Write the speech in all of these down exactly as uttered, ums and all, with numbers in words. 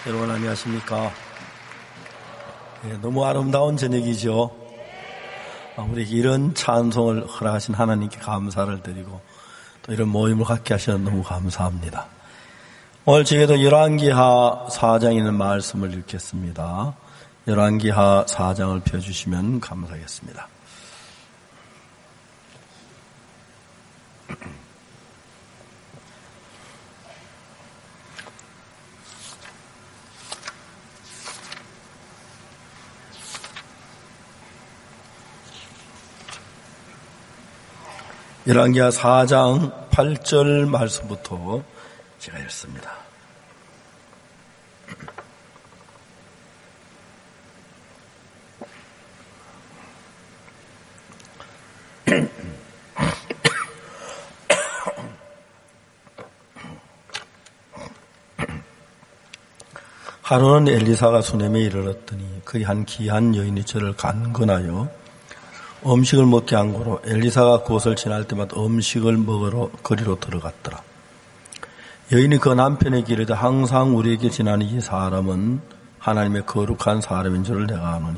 여러분 안녕하십니까? 예, 너무 아름다운 저녁이죠. 우리에게 이런 찬송을 허락하신 하나님께 감사를 드리고 또 이런 모임을 갖게 하셔서 너무 감사합니다. 오늘 저희도 열왕기하 사 장에 있는 말씀을 읽겠습니다. 열왕기하 사 장을 펴주시면 감사하겠습니다. 열왕기하 사 장 팔 절 말씀부터 제가 읽습니다. 하루는 엘리사가 수넴에 이르렀더니 그의 한 귀한 여인이 저를 간근하여 음식을 먹게 한 고로 엘리사가 그곳을 지날 때마다 음식을 먹으러 거리로 들어갔더라. 여인이 그 남편에게 이르되 항상 우리에게 지나는 이 사람은 하나님의 거룩한 사람인 줄을 내가 아노니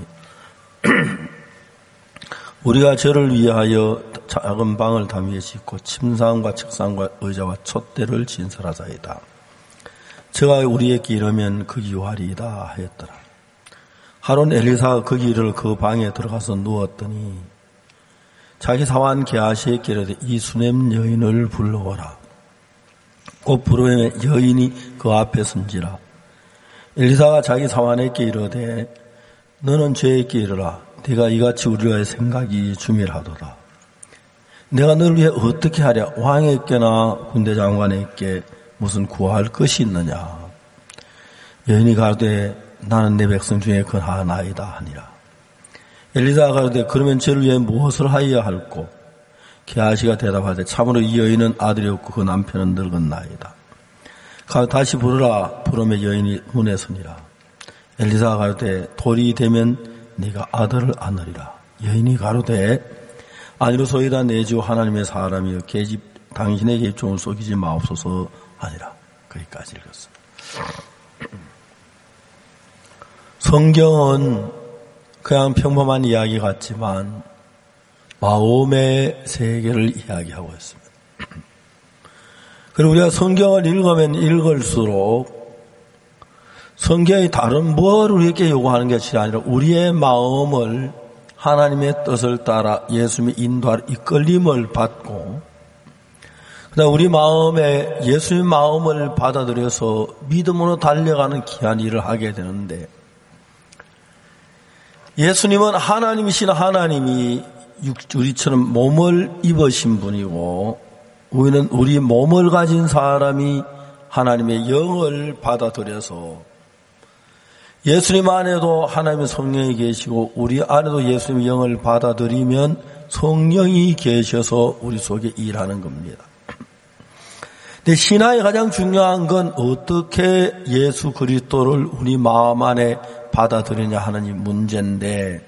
우리가 저를 위하여 작은 방을 담위에 짓고 침상과 책상과 의자와 촛대를 진설하자이다. 저가 우리에게 이르면 그 유하리이다 하였더라. 하루는 엘리사가 거기 이르러 그 방에 들어가서 누웠더니 자기 사환 게하시에게 이르되 이 수넴 여인을 불러오라. 곧 부르매 여인이 그 앞에 선지라. 엘리사가 자기 사환에게 이르되 너는 저에게 이르라. 네가 이같이 우리를 위하여 생각이 주밀하도다. 내가 너를 위해 어떻게 하랴. 왕에게나 군대 장관에게 무슨 구할 것이 있느냐. 여인이 가로되 나는 내 백성 중에 근하나이다 하니라. 엘리사가 가로되 그러면 저를 위해 무엇을 하여야 할꼬? 게하시가 대답하되 참으로 이 여인은 아들이 없고 그 남편은 늙었나이다. 가로되 다시 부르라. 부르매 여인이 문에 서니라. 엘리사가 가로되 돌이 되면 네가 아들을 안으리라. 여인이 가로되 아니로소이다. 내 주 하나님의 사람이여 계집 당신의 계집종을 속이지 마옵소서 하니라. 거기까지 읽었습니다. 성경은 그냥 평범한 이야기 같지만 마음의 세계를 이야기하고 있습니다. 그리고 우리가 성경을 읽으면 읽을수록 성경이 다른 뭘 우리에게 요구하는 것이 아니라 우리의 마음을 하나님의 뜻을 따라 예수님의 인도할 이끌림을 받고 그다음 우리 마음에 예수님의 마음을 받아들여서 믿음으로 달려가는 귀한 일을 하게 되는데 예수님은 하나님이신 하나님이 우리처럼 몸을 입으신 분이고 우리는 우리 몸을 가진 사람이 하나님의 영을 받아들여서 예수님 안에도 하나님의 성령이 계시고 우리 안에도 예수님의 영을 받아들이면 성령이 계셔서 우리 속에 일하는 겁니다. 근데 신앙의 가장 중요한 건 어떻게 예수 그리스도를 우리 마음 안에 받아들이냐 하는 이 문제인데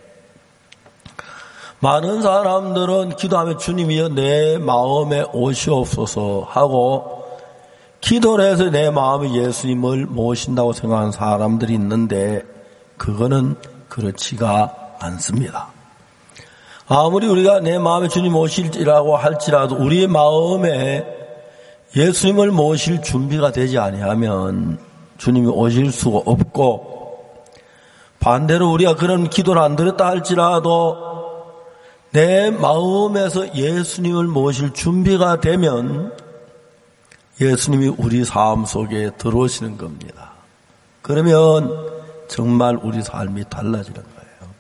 많은 사람들은 기도하며 주님이여 내 마음에 오시옵소서 하고 기도를 해서 내 마음에 예수님을 모신다고 생각하는 사람들이 있는데 그거는 그렇지가 않습니다. 아무리 우리가 내 마음에 주님 오실지라고 할지라도 우리의 마음에 예수님을 모실 준비가 되지 아니하면 주님이 오실 수가 없고 반대로 우리가 그런 기도를 안 드렸다 할지라도 내 마음에서 예수님을 모실 준비가 되면 예수님이 우리 삶 속에 들어오시는 겁니다. 그러면 정말 우리 삶이 달라지는 거예요.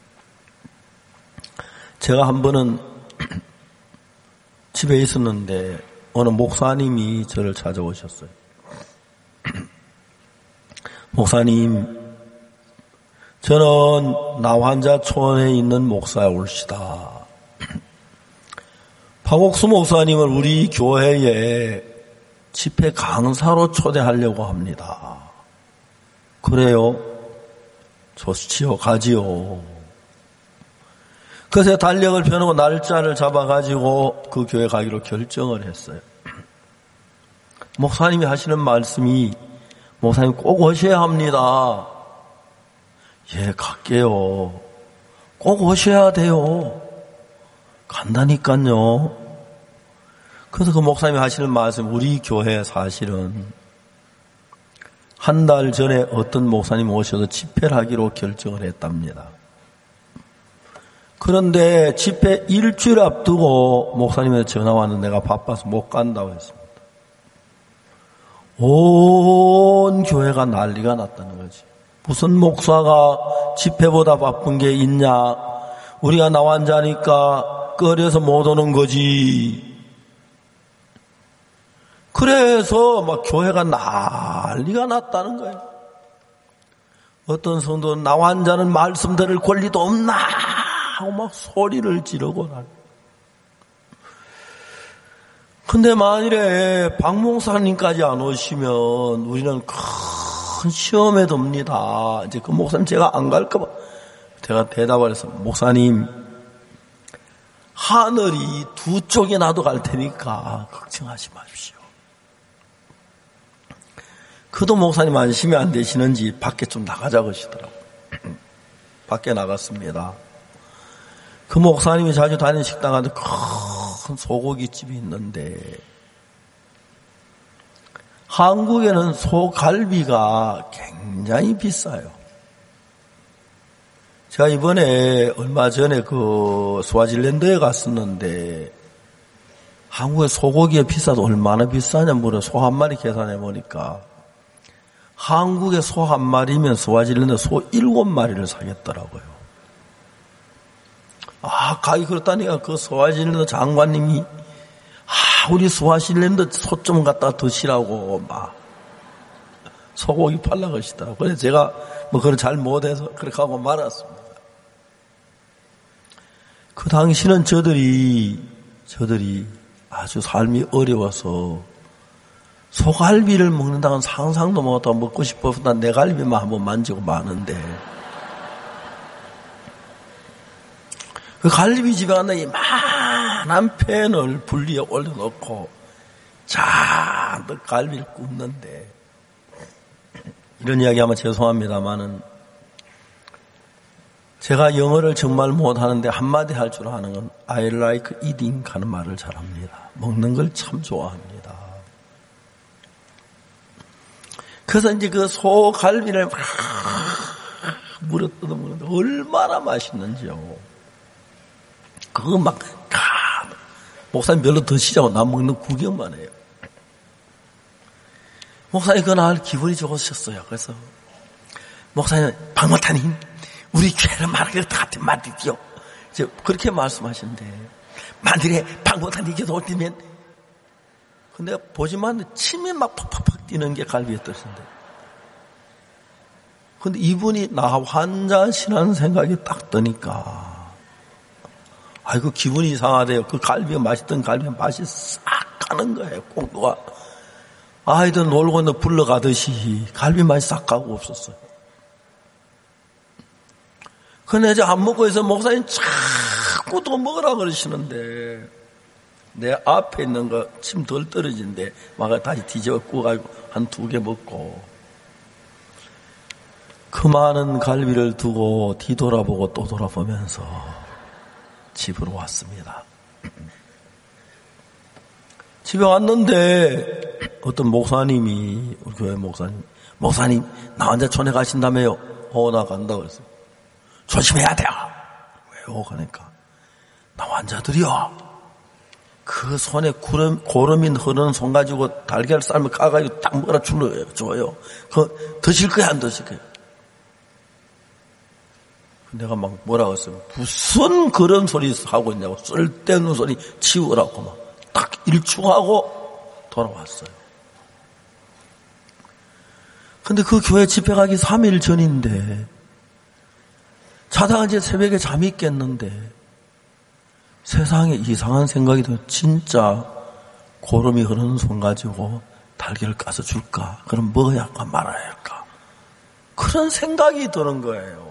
제가 한 번은 집에 있었는데 어느 목사님이 저를 찾아오셨어요. 목사님, 저는 나환자촌에 있는 목사올시다. 박옥수 목사님을 우리 교회에 집회 강사로 초대하려고 합니다. 그래요? 좋지요, 가지요. 그래서 달력을 펴놓고 날짜를 잡아가지고 그 교회 가기로 결정을 했어요. 목사님이 하시는 말씀이 목사님 꼭 오셔야 합니다. 예, 갈게요. 꼭 오셔야 돼요. 간다니까요. 그래서 그 목사님이 하시는 말씀, 우리 교회 사실은 한 달 전에 어떤 목사님 오셔서 집회를 하기로 결정을 했답니다. 그런데 집회 일주일 앞두고 목사님한테 전화 왔는데 내가 바빠서 못 간다고 했습니다. 온 교회가 난리가 났다는 거지. 무슨 목사가 집회보다 바쁜 게 있냐. 우리가 나환자니까 꺼려서 못 오는 거지. 그래서 막 교회가 난리가 났다는 거예요. 어떤 성도는 나환자는 말씀 들을 권리도 없나 하고 막 소리를 지르고 날. 근데 만일에 박 목사님까지 안 오시면 우리는 큰 시험에 듭니다. 이제 그 목사님 제가 안 갈까 봐. 제가 대답을 해서, 목사님, 하늘이 두 쪽에 나도 갈 테니까 걱정하지 마십시오. 그도 목사님 안심이 안 되시는지 밖에 좀 나가자고 하시더라고요. 밖에 나갔습니다. 그 목사님이 자주 다니는 식당 안에 큰 소고기집이 있는데, 한국에는 소갈비가 굉장히 비싸요. 제가 이번에 얼마 전에 그 스와질랜드에 갔었는데, 한국의 소고기가 비싸도 얼마나 비싸냐 물어 소 한 마리 계산해 보니까, 한국의 소 한 마리면 스와질랜드 소 일곱 마리를 사겠더라고요. 아, 가기 그렇다니까 그 스와질랜드 장관님이, 아, 우리 스와질랜드 소 좀 갖다 드시라고 막 소고기 팔라고 하시더라고요. 그래서 제가 뭐 그걸 잘 못해서 그렇게 하고 말았습니다. 그 당시는 저들이, 저들이 아주 삶이 어려워서 소갈비를 먹는다고는 상상도 못하고 먹고 싶어서 난 내 갈비만 한번 만지고 마는데, 그 갈비집에 갔다 이만한 팬을 분리에 올려놓고 잔뜩 갈비를 굽는데, 이런 이야기하면 죄송합니다만은 제가 영어를 정말 못하는데 한마디 할 줄 아는 건 I like eating 하는 말을 잘합니다. 먹는 걸 참 좋아합니다. 그래서 이제 그 소갈비를 막 물어 뜯어 먹는데 얼마나 맛있는지요. 그거 막 가, 목사님 별로 드시자고 나 먹는 구경만 해요. 목사님 그날 기분이 좋으셨어요. 그래서 목사님, 박 목사님 우리 교회를 말하기로 같은 말이지요. 그렇게 말씀하시는데, 만일에 박 목사님께서 올 때면, 근데 보지만 침이 막 팍팍팍 뛰는 게 갈비의 뜻인데, 근데 이분이 나 환자시라는 생각이 딱 드니까, 아이고 기분이 이상하대요. 그 갈비가 맛있던 갈비가 맛이 싹 가는 거예요. 꼭 누가 아이들 놀고 너 불러가듯이 갈비 맛이 싹 가고 없었어요. 근데 이제 안 먹고 해서 목사님 자꾸 또 먹으라 그러시는데, 내 앞에 있는 거 침 덜 떨어진데 막 다시 뒤집어 구워가지고 한 두 개 먹고, 그 많은 갈비를 두고 뒤돌아보고 또 돌아보면서 집으로 왔습니다. 집에 왔는데 어떤 목사님이, 우리 교회 목사님, 목사님 나 혼자 촌에 가신다며요. 어, 나 간다 그랬어요. 조심해야 돼요. 왜요? 그러니까 나 환자들이요, 그 손에 구름, 고름이 흐르는 손 가지고 달걀 삶을 까가지고 딱 먹으라 줘요. 그 드실 거야 안 드실 거야? 내가 막 뭐라고 했어요. 무슨 그런 소리 하고 있냐고, 쓸데없는 소리 치우라고 막 딱 일충하고 돌아왔어요. 근데 그 교회 집회 가기 삼 일 전인데, 자다가 이제 새벽에 잠이 깼는데 세상에 이상한 생각이 들어요. 진짜 고름이 흐르는 손 가지고 달걀을 까서 줄까? 그럼 먹어야 할까 말아야 할까? 그런 생각이 드는 거예요.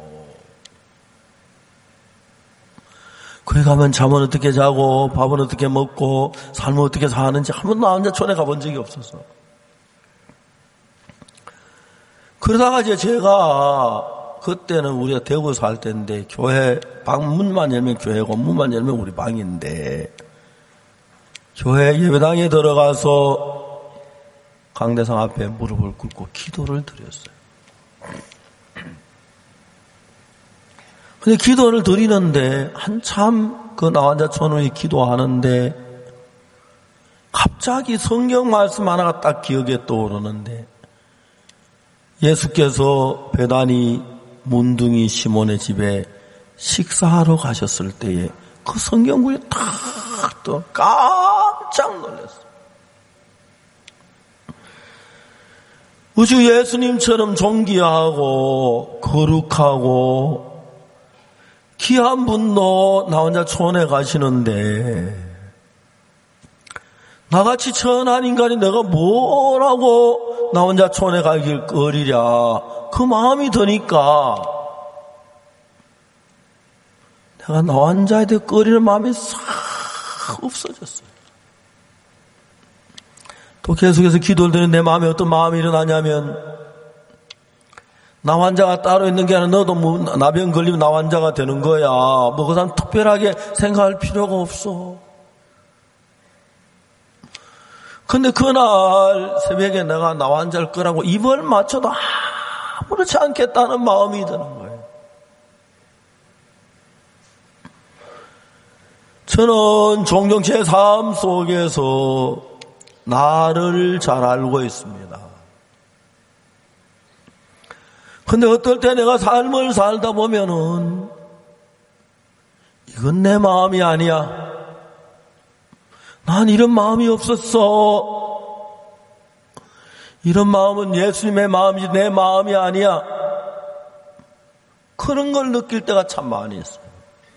거기 가면 잠은 어떻게 자고 밥은 어떻게 먹고 삶은 어떻게 사는지 한 번도 나 혼자 촌에 가본 적이 없어서, 그러다가 이제 제가 그때는 우리가 대구 살 때인데 교회 방문만 열면 교회고 문만 열면 우리 방인데 교회 예배당에 들어가서 강대상 앞에 무릎을 꿇고 기도를 드렸어요. 근데 기도를 드리는데 한참 그 나환자 촌의 기도하는데 갑자기 성경 말씀 하나가 딱 기억에 떠오르는데 예수께서 베다니 문둥이 시몬의 집에 식사하러 가셨을 때에 그 성경 구절이 딱 또 깜짝 놀랐어요. 우주 예수님처럼 존귀하고 거룩하고 귀한 분도 나 혼자 촌에 가시는데 나같이 천한 인간이 내가 뭐라고 나 혼자 촌에 가길 거리랴 그 마음이 드니까 내가 나 혼자에 대해 거리는 마음이 싹 없어졌어요. 또 계속해서 기도를 드리는 내 마음에 어떤 마음이 일어나냐면 나 환자가 따로 있는 게 아니라 너도 뭐 나병 걸리면 나 환자가 되는 거야. 뭐 그 사람 특별하게 생각할 필요가 없어. 근데 그날 새벽에 내가 나 환자일 거라고 입을 맞춰도 아무렇지 않겠다는 마음이 드는 거예요. 저는 종종 제 삶 속에서 나를 잘 알고 있습니다. 근데 어떨 때 내가 삶을 살다 보면은 이건 내 마음이 아니야. 난 이런 마음이 없었어. 이런 마음은 예수님의 마음이지 내 마음이 아니야. 그런 걸 느낄 때가 참 많이 있어요.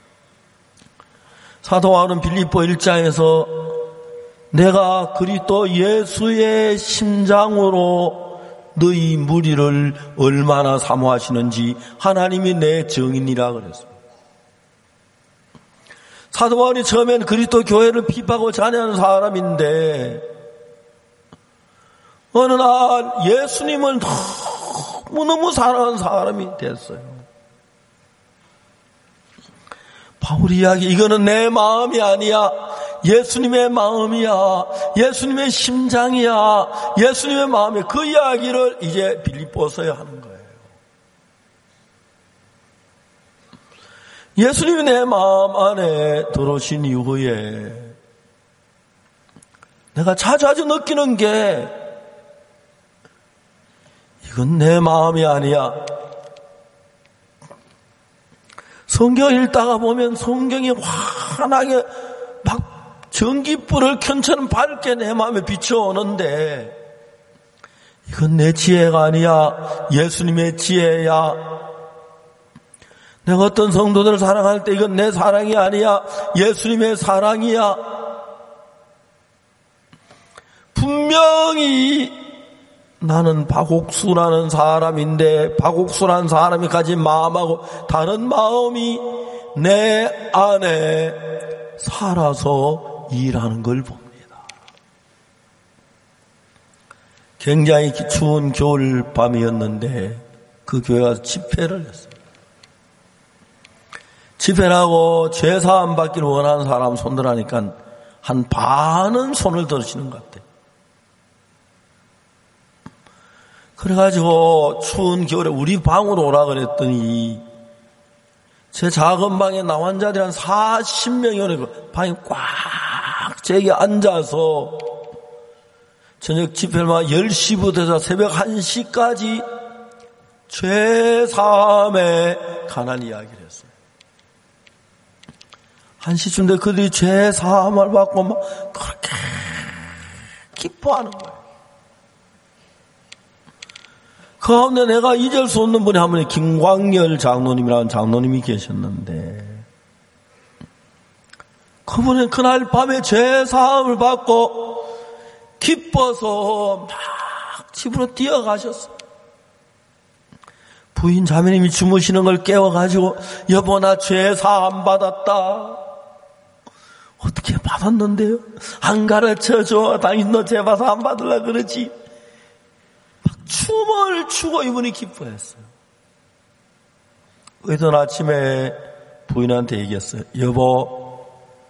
사도 바울은 빌립보 일 장에서 내가 그리스도 예수의 심장으로 너희 무리를 얼마나 사모하시는지 하나님이 내 증인이라 그랬습니다. 사도 바울이 처음엔 그리스도 교회를 비판하고 잔해하는 사람인데 어느 날 예수님을 너무너무 사랑하는 사람이 됐어요. 바울이 이야기 이거는 내 마음이 아니야. 예수님의 마음이야. 예수님의 심장이야. 예수님의 마음이야. 그 이야기를 이제 빌립보서에 하는 거예요. 예수님이 내 마음 안에 들어오신 이후에 내가 자주자주 느끼는 게 이건 내 마음이 아니야. 성경 읽다가 보면 성경이 환하게 막 전기불을 켠처럼 밝게 내 마음에 비춰오는데 이건 내 지혜가 아니야. 예수님의 지혜야. 내가 어떤 성도들을 사랑할 때 이건 내 사랑이 아니야. 예수님의 사랑이야. 분명히 나는 박옥수라는 사람인데 박옥수라는 사람이 가진 마음하고 다른 마음이 내 안에 살아서 일하는 걸 봅니다. 굉장히 추운 겨울 밤이었는데 그 교회 가서 집회를 했습니다. 집회를 하고 죄사함 받기를 원하는 사람 손들 하니까 한 반은 손을 들으시는 것 같아요. 그래가지고 추운 겨울에 우리 방으로 오라 그랬더니 제 작은 방에 나 환자들이 한 사십 명이 오니까 방이 꽉 제게 앉아서 저녁 집회를 막 열 시부터 해서 새벽 한 시까지 죄사함에 관한 이야기를 했어요. 한 시쯤 돼 그들이 죄사함을 받고 막 그렇게 기뻐하는 거예요. 그 가운데 내가 잊을 수 없는 분이 한 분이 김광열 장로님이라는 장로님이 계셨는데 그분은 그날 밤에 죄사함을 받고 기뻐서 막 집으로 뛰어가셨어요. 부인 자매님이 주무시는 걸 깨워가지고 여보 나 죄사함 받았다. 어떻게 받았는데요? 안 가르쳐줘. 당신 너 죄사함 받으려고 그러지. 춤을 추고 이분이 기뻐했어요. 어떤 아침에 부인한테 얘기했어요. 여보,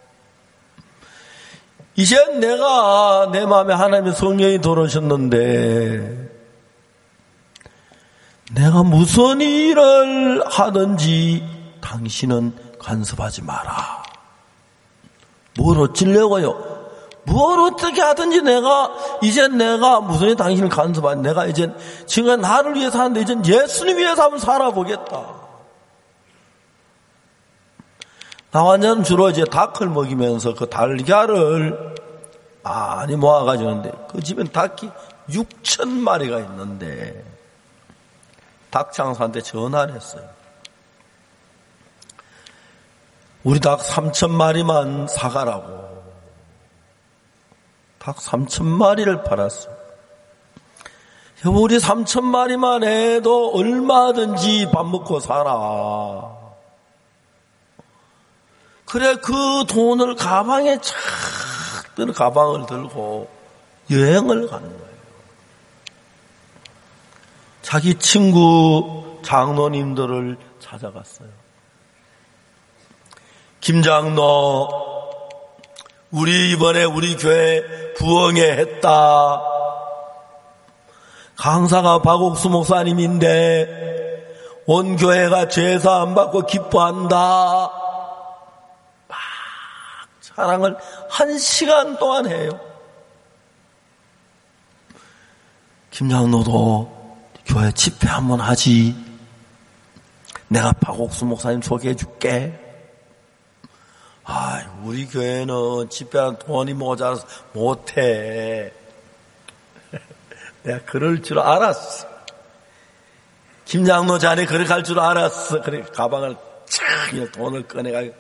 이제 내가 내 마음에 하나님의 성령이 들어오셨는데 내가 무슨 일을 하든지 당신은 간섭하지 마라. 뭘 어찌려고요? 뭘 어떻게 하든지 내가 이제 내가 무슨 일 당신을 간섭하지, 내가 이제 지금 나를 위해 사는데 이제 예수님 위해서 한번 살아보겠다. 나 완전 주로 이제 닭을 먹이면서 그 달걀을 많이 모아가지는데 그 집엔 닭이 육천 마리가 있는데 닭 장사한테 전화를 했어요. 우리 닭 삼천 마리만 사가라고. 닭 삼천 마리를 팔았어요. 여보, 우리 삼천 마리만 해도 얼마든지 밥 먹고 살아. 그래, 그 돈을 가방에 착 드는 가방을 들고 여행을 가는 거예요. 자기 친구 장로님들을 찾아갔어요. 김 장로, 우리 이번에 우리 교회 부흥회 했다. 강사가 박옥수 목사님인데 온 교회가 제사 안 받고 기뻐한다. 막 자랑을 한 시간 동안 해요. 김 장로도 교회 집회 한번 하지. 내가 박옥수 목사님 소개해 줄게. 아, 우리 교회는 집회하는 돈이 모자라서 못해. 내가 그럴 줄 알았어. 김 장로 자네 그렇게 할 줄 알았어. 그래, 가방을 착, 돈을 꺼내가지고,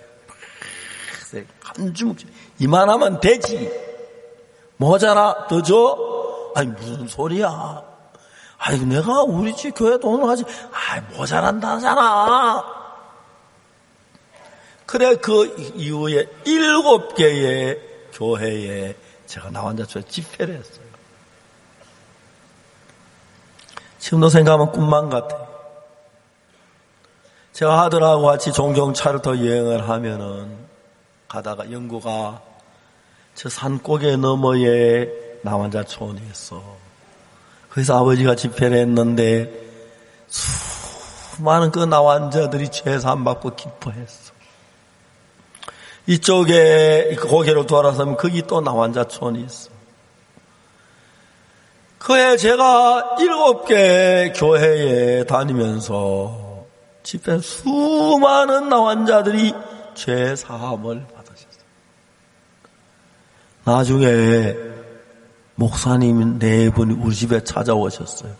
한 주먹, 이만하면 되지. 모자라, 더 줘? 아니, 무슨 소리야. 아니, 내가 우리 집 교회 돈을 하지. 아이, 모자란다잖아. 그래, 그 이후에 일곱 개의 교회에 제가 나 혼자 저 집회를 했어요. 지금도 생각하면 꿈만 같아요. 제가 아들하고 같이 종종 차를 더 여행을 하면은 가다가 영구가 저 산고개 너머에 나 혼자 촌이 있어. 그래서 아버지가 집회를 했는데 수많은 그 나환자들이 제사 받고 기뻐했어. 이쪽에 고개로 돌아서면 거기 또 나환자촌이 있어. 그해 제가 일곱 개 교회에 다니면서 집회 수많은 나환자들이 죄 사함을 받으셨어요. 나중에 목사님 네 분이 우리 집에 찾아오셨어요.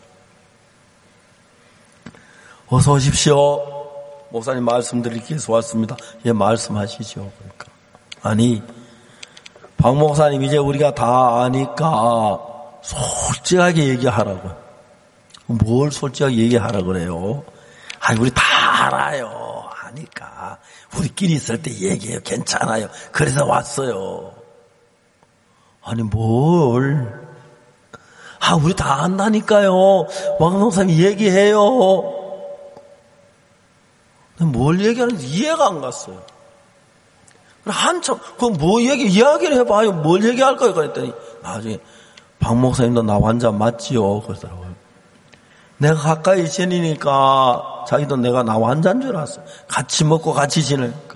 어서 오십시오. 목사님 말씀드리기 위해서 왔습니다. 예, 말씀하시죠. 그러니까. 아니, 박 목사님 이제 우리가 다 아니까 솔직하게 얘기하라고. 뭘 솔직하게 얘기하라 그래요? 아니, 우리 다 알아요. 아니까. 우리끼리 있을 때 얘기해요. 괜찮아요. 그래서 왔어요. 아니, 뭘. 아, 우리 다 안다니까요. 박 목사님 얘기해요. 뭘 얘기하는지 이해가 안 갔어요. 한참, 그럼 뭐 얘기, 이야기를 해봐요. 뭘 얘기할까요? 그랬더니, 나중에, 박 목사님도 나 환자 맞지요? 그러더라고요. 내가 가까이 지내니까, 자기도 내가 나 환자인 줄 알았어. 같이 먹고 같이 지내니까.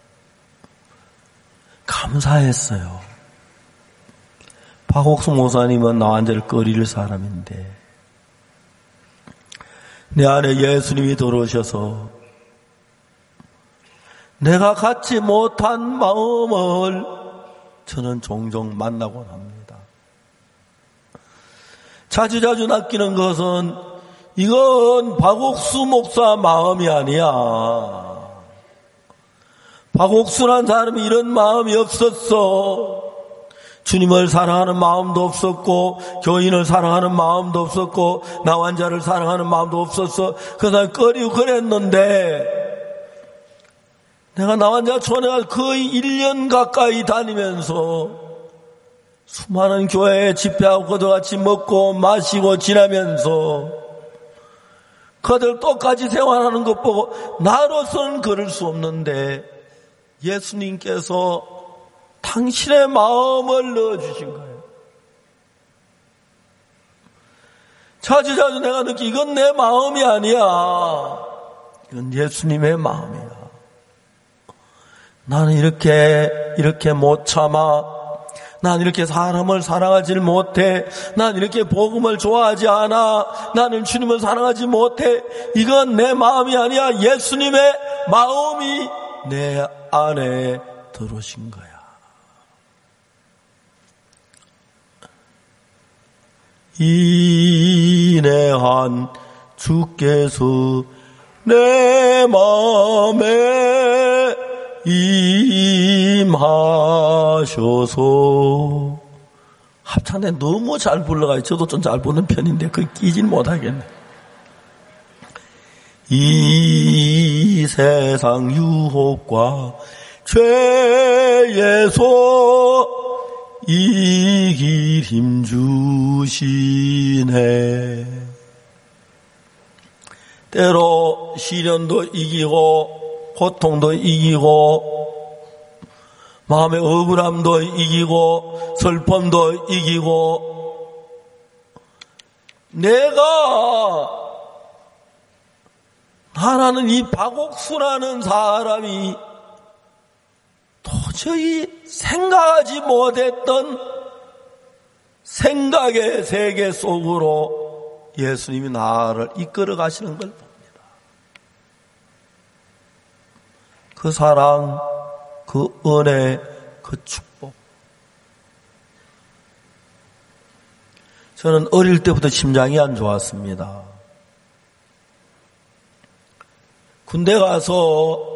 감사했어요. 박옥수 목사님은 나 환자를 꺼릴 사람인데, 내 안에 예수님이 들어오셔서, 내가 갖지 못한 마음을 저는 종종 만나곤 합니다. 자주자주 낚이는 것은 이건 박옥수 목사 마음이 아니야. 박옥수란 사람이 이런 마음이 없었어. 주님을 사랑하는 마음도 없었고 교인을 사랑하는 마음도 없었고 나 환자를 사랑하는 마음도 없었어. 그 사람이 꺼리고 그랬는데 내가 나 환자 촌에 거의 일 년 가까이 다니면서 수많은 교회에 집회하고 그들 같이 먹고 마시고 지나면서 그들 똑같이 생활하는 것 보고 나로서는 그럴 수 없는데 예수님께서 당신의 마음을 넣어주신 거예요. 자주자주 내가 느끼 이건 내 마음이 아니야. 이건 예수님의 마음이야. 나는 이렇게 이렇게 못 참아. 난 이렇게 사람을 사랑하지 못해. 난 이렇게 복음을 좋아하지 않아. 나는 주님을 사랑하지 못해. 이건 내 마음이 아니야. 예수님의 마음이 내 안에 들어오신 거야. 인내한 주께서 내 마음에 임하셔서. 합창대 너무 잘 불러가요. 저도 좀 잘 부르는 편인데 그 끼진 못하겠네. 이 세상 유혹과 죄에서 이길 힘 주시네. 때로 시련도 이기고 고통도 이기고 마음의 억울함도 이기고 슬픔도 이기고 내가 나라는 이 박옥수라는 사람이 도저히 생각하지 못했던 생각의 세계 속으로 예수님이 나를 이끌어 가시는 걸 봅니다. 그 사랑, 그 은혜, 그 축복. 저는 어릴 때부터 심장이 안 좋았습니다. 군대 가서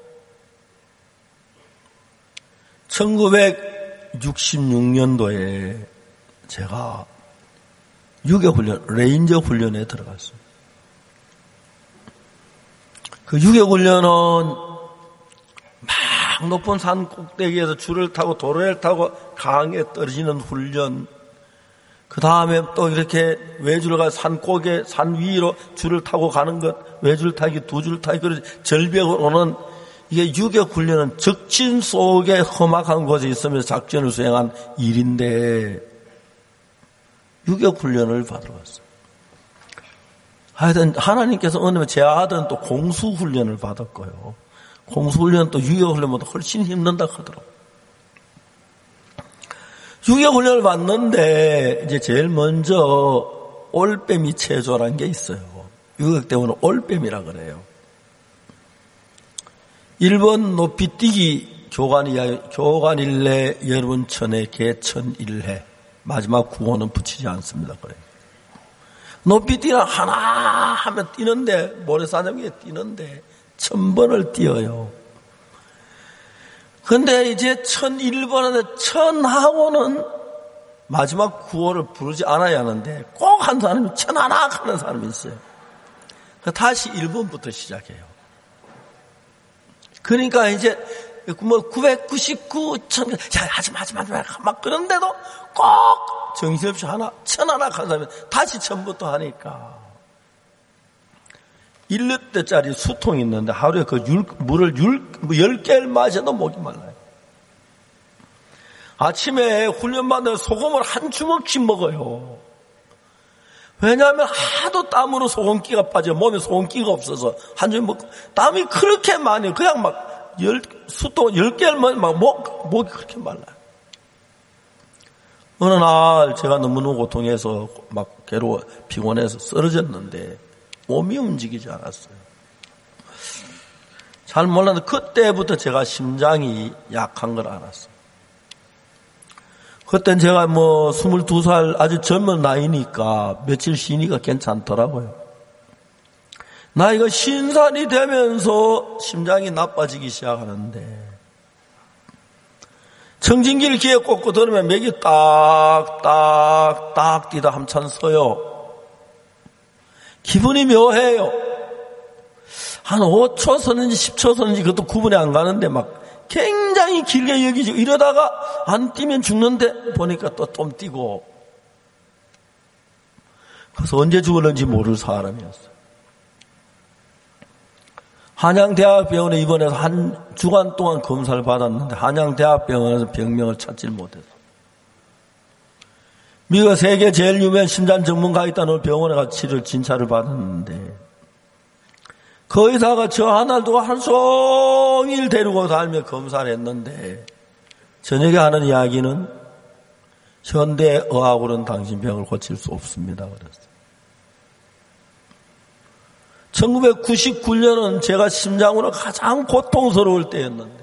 천구백육십육 년도에 제가 유격훈련, 레인저 훈련에 들어갔습니다. 그 유격훈련은 막 높은 산 꼭대기에서 줄을 타고 도로를 타고 강에 떨어지는 훈련, 그 다음에 또 이렇게 외줄 가 산 꼭에 산 위로 줄을 타고 가는 것, 외줄 타기, 두 줄 타기, 그런 절벽으로 오는 이게 유격 훈련은 적진 속에 험악한 곳에 있으면서 작전을 수행한 일인데 유격 훈련을 받으러 갔어요. 하여튼 하나님께서 어느 제 아들은 또 공수 훈련을 받았고요. 공수 훈련은 또 유격 훈련보다 훨씬 힘든다 하더라고요. 유격 훈련을 받는데 이제 제일 먼저 올빼미 체조라는 게 있어요. 유격 때문에 올빼미라 그래요. 일 번 높이뛰기 교관이, 교관일래 여러분천에 개천일해. 마지막 구호는 붙이지 않습니다. 그래요. 높이뛰기는 하나 하면 뛰는데, 모래사장 위에 뛰는데, 천 번을 뛰어요. 근데 이제 천일 번인데, 천하고는 마지막 구호를 부르지 않아야 하는데, 꼭 한 사람이 천하나 하는 사람이 있어요. 다시 일 번부터 시작해요. 그러니까 이제 뭐 구백구십구, 천, 야, 하지마, 하지마, 하지마, 막 그런데도 꼭 정신없이 하나, 천 하나 한 사람이 다시 처음부터 하니까. 일 리터짜리 수통이 있는데 하루에 그 율, 물을 율, 뭐 열 개를 마셔도 목이 말라요. 아침에 훈련받는 소금을 한 주먹씩 먹어요. 왜냐하면 하도 땀으로 소금기가 빠져. 몸에 소금기가 없어서 한 주먹 먹고 땀이 그렇게 많이 그냥 막 열, 수통 열 개를 먹으면 막 목, 목이 그렇게 말라요. 어느 날 제가 너무너무 고통해서 막 괴로워 피곤해서 쓰러졌는데 몸이 움직이지 않았어요. 잘 몰랐는데 그때부터 제가 심장이 약한 걸 알았어요. 그땐 제가 뭐 스물두 살 아주 젊은 나이니까 며칠 쉬니까 괜찮더라고요. 나이가 쉰 살이 되면서 심장이 나빠지기 시작하는데 청진기를 귀에 꽂고 들으면 맥이 딱딱딱 뛰다 한참 서요. 기분이 묘해요. 한 오 초 서는지 십 초 서는지 그것도 구분이 안 가는데 막 굉장히 길게 여기지고 이러다가 안 뛰면 죽는데 보니까 또 좀 뛰고. 그래서 언제 죽을는지 모를 사람이었어요. 한양대학병원에 입원해서 한 주간 동안 검사를 받았는데 한양대학병원에서 병명을 찾지 못해서 미국 세계 제일 유명한 심장 전문가 있다는 병원에 가서 치료를 진찰을 받았는데 그 의사가 저 하나를 두고 하루 종일 데리고 다니며 검사를 했는데 저녁에 하는 이야기는 현대의학으로는 당신 병을 고칠 수 없습니다. 그랬어요. 천구백구십구 년은 제가 심장으로 가장 고통스러울 때였는데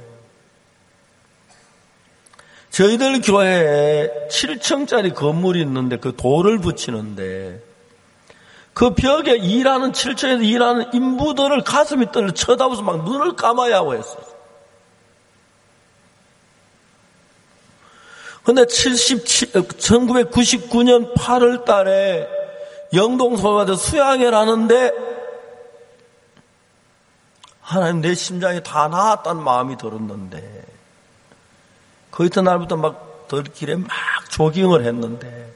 저희들 교회에 칠 층짜리 건물이 있는데 그 돌을 붙이는데 그 벽에 일하는 칠 층에서 일하는 인부들을 가슴이 떨려 쳐다보면서 막 눈을 감아야 하고 했어요. 근데 천구백구십구 년 팔월 달에 영동소방서 수양회를 하는데 하나님 내 심장이 다 나았다는 마음이 들었는데 그 이튿날부터 막 들길에 막 조깅을 했는데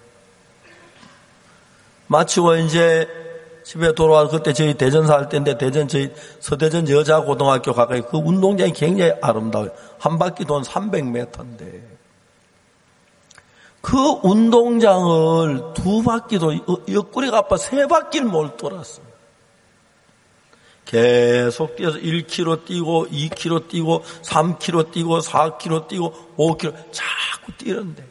마치고 이제 집에 돌아와서 그때 저희 대전 살 때인데 대전 저희 서대전 여자고등학교 가까이 그 운동장이 굉장히 아름다워요. 한 바퀴 돈 삼백 미터인데 그 운동장을 두 바퀴도 옆구리가 아파 세 바퀴를 못 돌았어요. 계속 뛰어서 일 킬로미터 뛰고 이 킬로미터 뛰고 삼 킬로미터 뛰고 사 킬로미터 뛰고 오 킬로미터 자꾸 뛰는데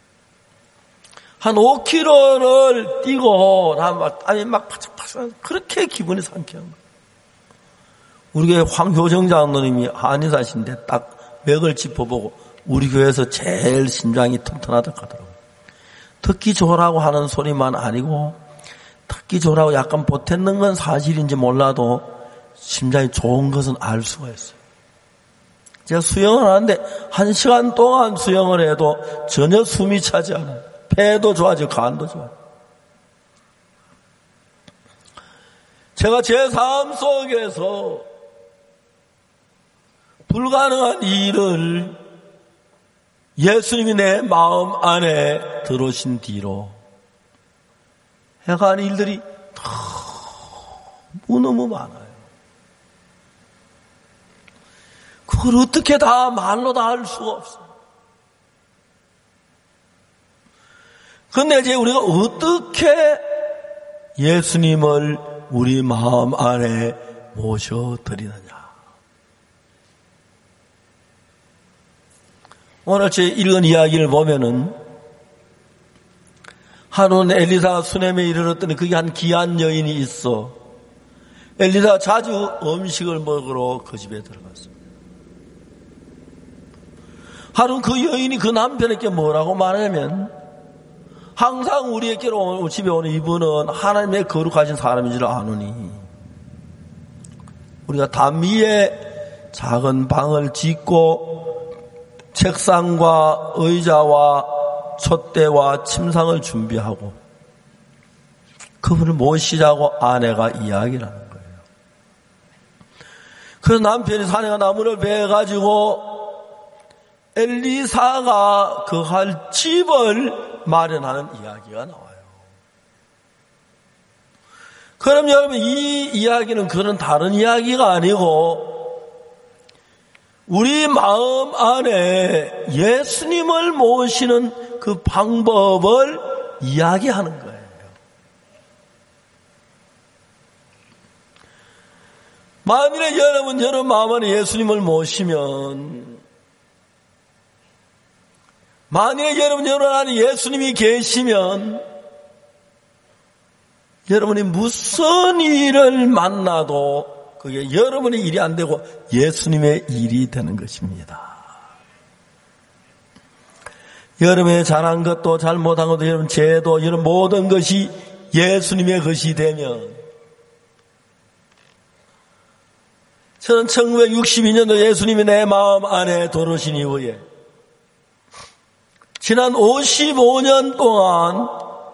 한 오 킬로미터를 뛰고 막 아니 막 파삭파삭 그렇게 기분이 상쾌한 거예요. 우리 교회 황효정 장로님이 한의사신데 딱 맥을 짚어보고 우리 교회에서 제일 심장이 튼튼하다고 하더라고요. 듣기 좋으라고 하는 소리만 아니고 듣기 좋으라고 약간 보탰는 건 사실인지 몰라도 심장이 좋은 것은 알 수가 있어요. 제가 수영을 하는데 한 시간 동안 수영을 해도 전혀 숨이 차지 않아요. 폐도 좋아지고 간도 좋아요. 제가 제 삶 속에서 불가능한 일을 예수님이 내 마음 안에 들어오신 뒤로 해간 일들이 너무너무 많아요. 그걸 어떻게 다 말로 다 할 수가 없어요. 그런데 이제 우리가 어떻게 예수님을 우리 마음 안에 모셔드리느냐. 오늘 제 읽은 이야기를 보면은 한온 엘리사가 수넴에 이르렀더니 그게 한 귀한 여인이 있어. 엘리사가 자주 음식을 먹으러 그 집에 들어갔습니다. 하루 그 여인이 그 남편에게 뭐라고 말하냐면 항상 우리에게로 집에 오는 이분은 하나님의 거룩하신 사람인 줄 아노니 우리가 단미에 작은 방을 짓고 책상과 의자와 촛대와 침상을 준비하고 그분을 모시자고 아내가 이야기를 하는 거예요. 그래서 남편이 사내가 나무를 베어가지고 엘리사가 그 할 집을 마련하는 이야기가 나와요. 그럼 여러분 이 이야기는 그런 다른 이야기가 아니고 우리 마음 안에 예수님을 모시는 그 방법을 이야기하는 거예요. 만일에 여러분 여러분 마음 안에 예수님을 모시면 만약에 여러분, 여러분 안에 예수님이 계시면 여러분이 무슨 일을 만나도 그게 여러분의 일이 안 되고 예수님의 일이 되는 것입니다. 여러분의 잘한 것도 잘못한 것도 여러분 죄도 이런 모든 것이 예수님의 것이 되면 저는 천구백육십이 년도 예수님이 내 마음 안에 들어오신 이후에 지난 오십오 년 동안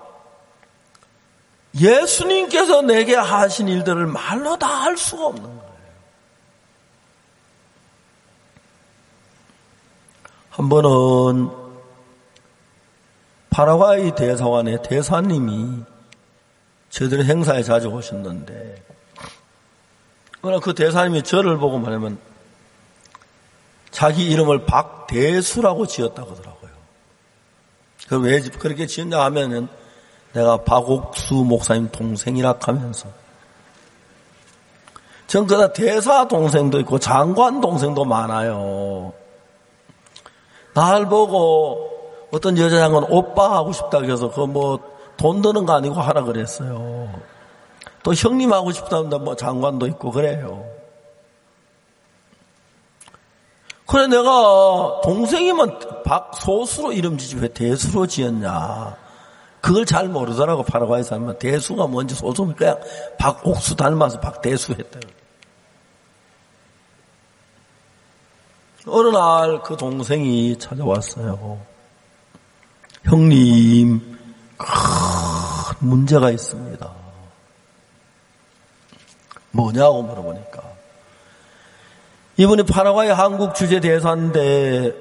예수님께서 내게 하신 일들을 말로 다 할 수가 없는 거예요. 한 번은 파라과이 대사관의 대사님이 저희들 행사에 자주 오셨는데, 그러나 그 대사님이 저를 보고 말하면 자기 이름을 박대수라고 지었다고 하더라고요. 그 왜 그렇게 지었냐 하면은 내가 박옥수 목사님 동생이라 하면서, 전 그다 대사 동생도 있고 장관 동생도 많아요. 날 보고 어떤 여자 장관 오빠 하고 싶다고 해서 그 뭐 돈 드는 거 아니고 하라 그랬어요. 또 형님 하고 싶다는데 뭐 장관도 있고 그래요. 그래 내가 동생이면 박소수로 이름 지지 왜 대수로 지었냐. 그걸 잘 모르더라고. 파라과이 사람은 대수가 뭔지 소수면 그냥 박옥수 닮아서 박대수 했다. 어느 날 그 동생이 찾아왔어요. 형님, 큰 문제가 있습니다. 뭐냐고 물어보니까 이분이 파라과이 한국 주재 대사인데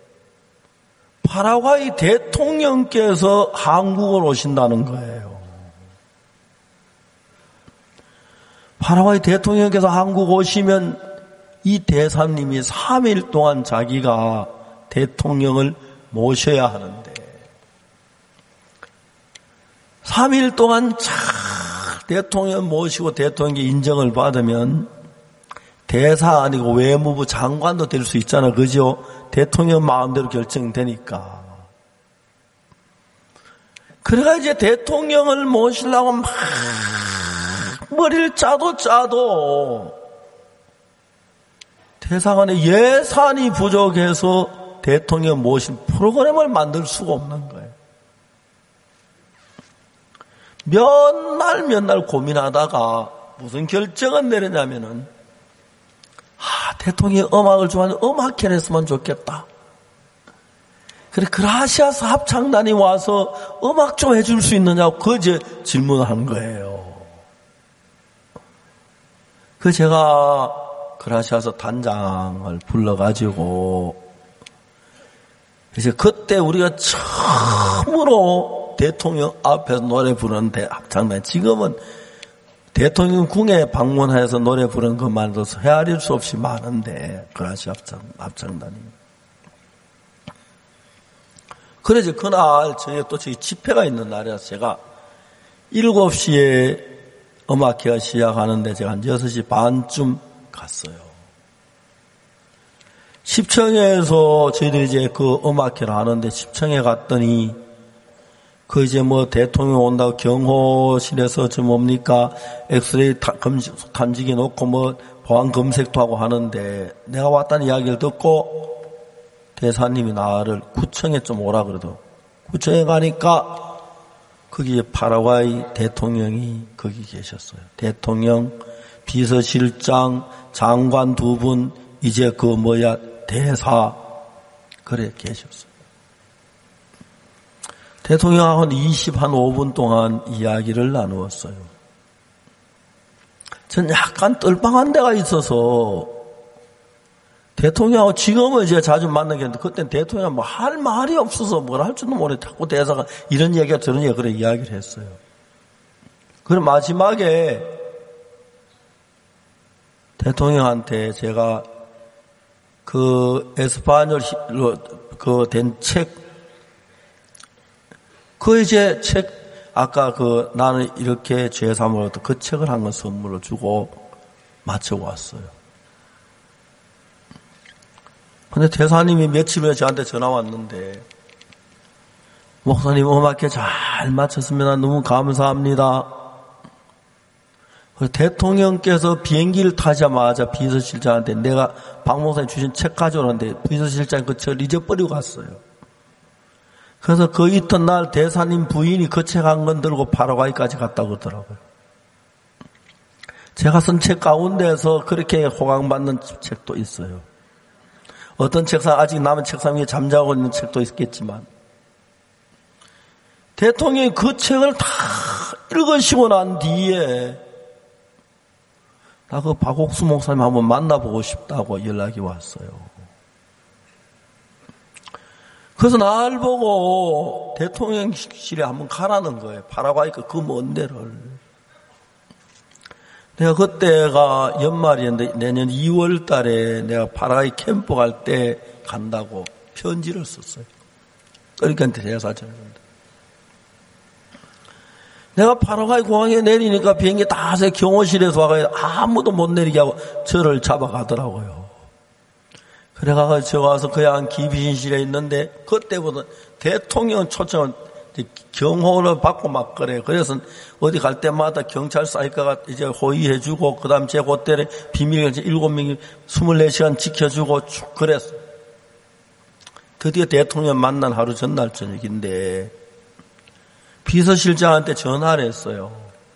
파라과이 대통령께서 한국을 오신다는 거예요. 파라과이 대통령께서 한국 오시면 이 대사님이 삼 일 동안 자기가 대통령을 모셔야 하는데 삼 일 동안 잘 대통령 모시고 대통령의 인정을 받으면 대사 아니고 외무부 장관도 될 수 있잖아. 그죠? 대통령 마음대로 결정되니까. 그래가 이제 대통령을 모시려고 막 머리를 짜도 짜도 대사관에 예산이 부족해서 대통령 모신 프로그램을 만들 수가 없는 거예요. 몇 날 몇 날 고민하다가 무슨 결정을 내렸냐면은 아, 대통령이 음악을 좋아하는 음악회 했으면 좋겠다. 그래, 그라시아스 합창단이 와서 음악 좀 해줄 수 있느냐고 그 제 질문을 한 거예요. 그 제가 그라시아스 단장을 불러가지고 이제 그때 우리가 처음으로 대통령 앞에서 노래 부르는 합창단, 지금은 대통령 궁에 방문해서 노래 부르는 것만으로도 헤아릴 수 없이 많은데 그라시 합창, 합창단이. 그래서 그날 저희 또 저희 집회가 있는 날이라서 제가 일곱 시에 음악회가 시작하는데 제가 한 여섯 시 반쯤 갔어요. 십청에서 저희들이 이제 그 음악회를 하는데 십청에 갔더니 그 이제 뭐 대통령 온다고 경호실에서 저 뭡니까 엑스레이 탐지기 놓고 뭐 보안 검색도 하고 하는데 내가 왔다는 이야기를 듣고 대사님이 나를 구청에 좀 오라 그러더라고. 구청에 가니까 거기 파라과이 대통령이 거기 계셨어요. 대통령, 비서실장, 장관 두 분, 이제 그 뭐야 대사 그래 계셨어요. 대통령하고 한 이십, 한 오 분 동안 이야기를 나누었어요. 전 약간 떨빵한 데가 있어서 대통령하고 지금은 이제 자주 만나겠는데 그때는 대통령 뭐 할 말이 없어서 뭘 할 줄도 모르고 자꾸 대사가 이런 얘기가 저런 얘기가 그래 이야기를 했어요. 그럼 마지막에 대통령한테 제가 그 에스파뇰로 그 된 책 그 이제 책 아까 그 나는 이렇게 죄 삼으로 그 책을 한 권 선물로 주고 마치고 왔어요. 근데 대사님이 며칠 후에 저한테 전화 왔는데 목사님 음악회 잘 마쳤습니다. 너무 감사합니다. 대통령께서 비행기를 타자마자 비서실장한테 내가 박 목사님 주신 책 가져오는데 비서실장이 그 책을 잊어버리고 갔어요. 그래서 그 이튿날 대사님 부인이 그 책 한 권 들고 파라과이까지 갔다고 그러더라고요. 제가 쓴 책 가운데서 그렇게 호강받는 책도 있어요. 어떤 책상, 아직 남은 책상 위에 잠자고 있는 책도 있겠지만 대통령이 그 책을 다 읽으시고 난 뒤에 나 그 박옥수 목사님 한번 만나보고 싶다고 연락이 왔어요. 그래서 날 보고 대통령실에 한번 가라는 거예요. 파라과이 그 먼 데를. 내가 그때가 연말이었는데 내년 이월 달에 내가 파라과이 캠프 갈 때 간다고 편지를 썼어요. 그러니까 대사 전문데. 내가 파라과이 공항에 내리니까 비행기 다 새 경호실에서 와가지고 아무도 못 내리게 하고 저를 잡아가더라고요. 그래가지고 저 와서 그냥 기비실에 있는데 그때부터 대통령 초청을 경호를 받고 막 그래. 그래서 어디 갈 때마다 경찰 사이카가 이제 호의해주고 그 다음 제 호텔에 비밀 일곱 명이 스물네 시간 지켜주고 쭉 그랬어. 드디어 대통령 만난 하루 전날 저녁인데 비서실장한테 전화를 했어요.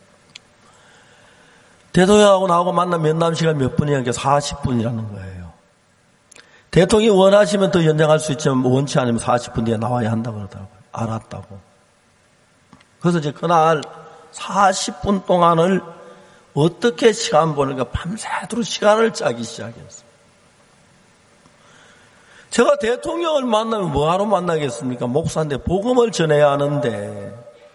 대통령하고 나하고 만난 면담 시간 몇 분이냐니까 사십 분이라는 거예요. 대통령이 원하시면 더 연장할 수 있지만 원치 않으면 사십 분 뒤에 나와야 한다고 그러더라고요. 알았다고. 그래서 이제 그날 사십 분 동안을 어떻게 시간 보는가 밤새도록 시간을 짜기 시작했어요. 제가 대통령을 만나면 뭐하러 만나겠습니까? 목사인데 복음을 전해야 하는데.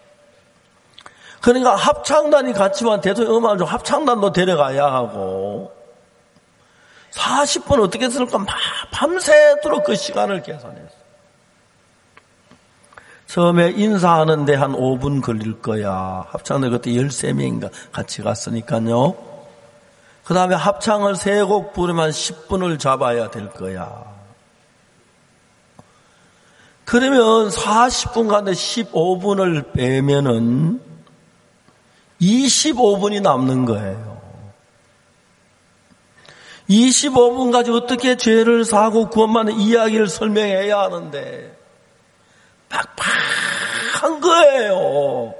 그러니까 합창단이 같지만 대통령 음악을 좀 합창단도 데려가야 하고 사십 분 어떻게 쓸까 막 밤새도록 그 시간을 계산했어요. 처음에 인사하는데 한 오 분 걸릴 거야. 합창단 그때 열세 명인가 같이 갔으니까요. 그 다음에 합창을 세 곡 부르면 십 분을 잡아야 될 거야. 그러면 사십 분 가운데 십오 분을 빼면은 이십오 분이 남는 거예요. 이십오 분 가지고 어떻게 죄를 사고 구원받는 이야기를 설명해야 하는데 팍팍한 거예요.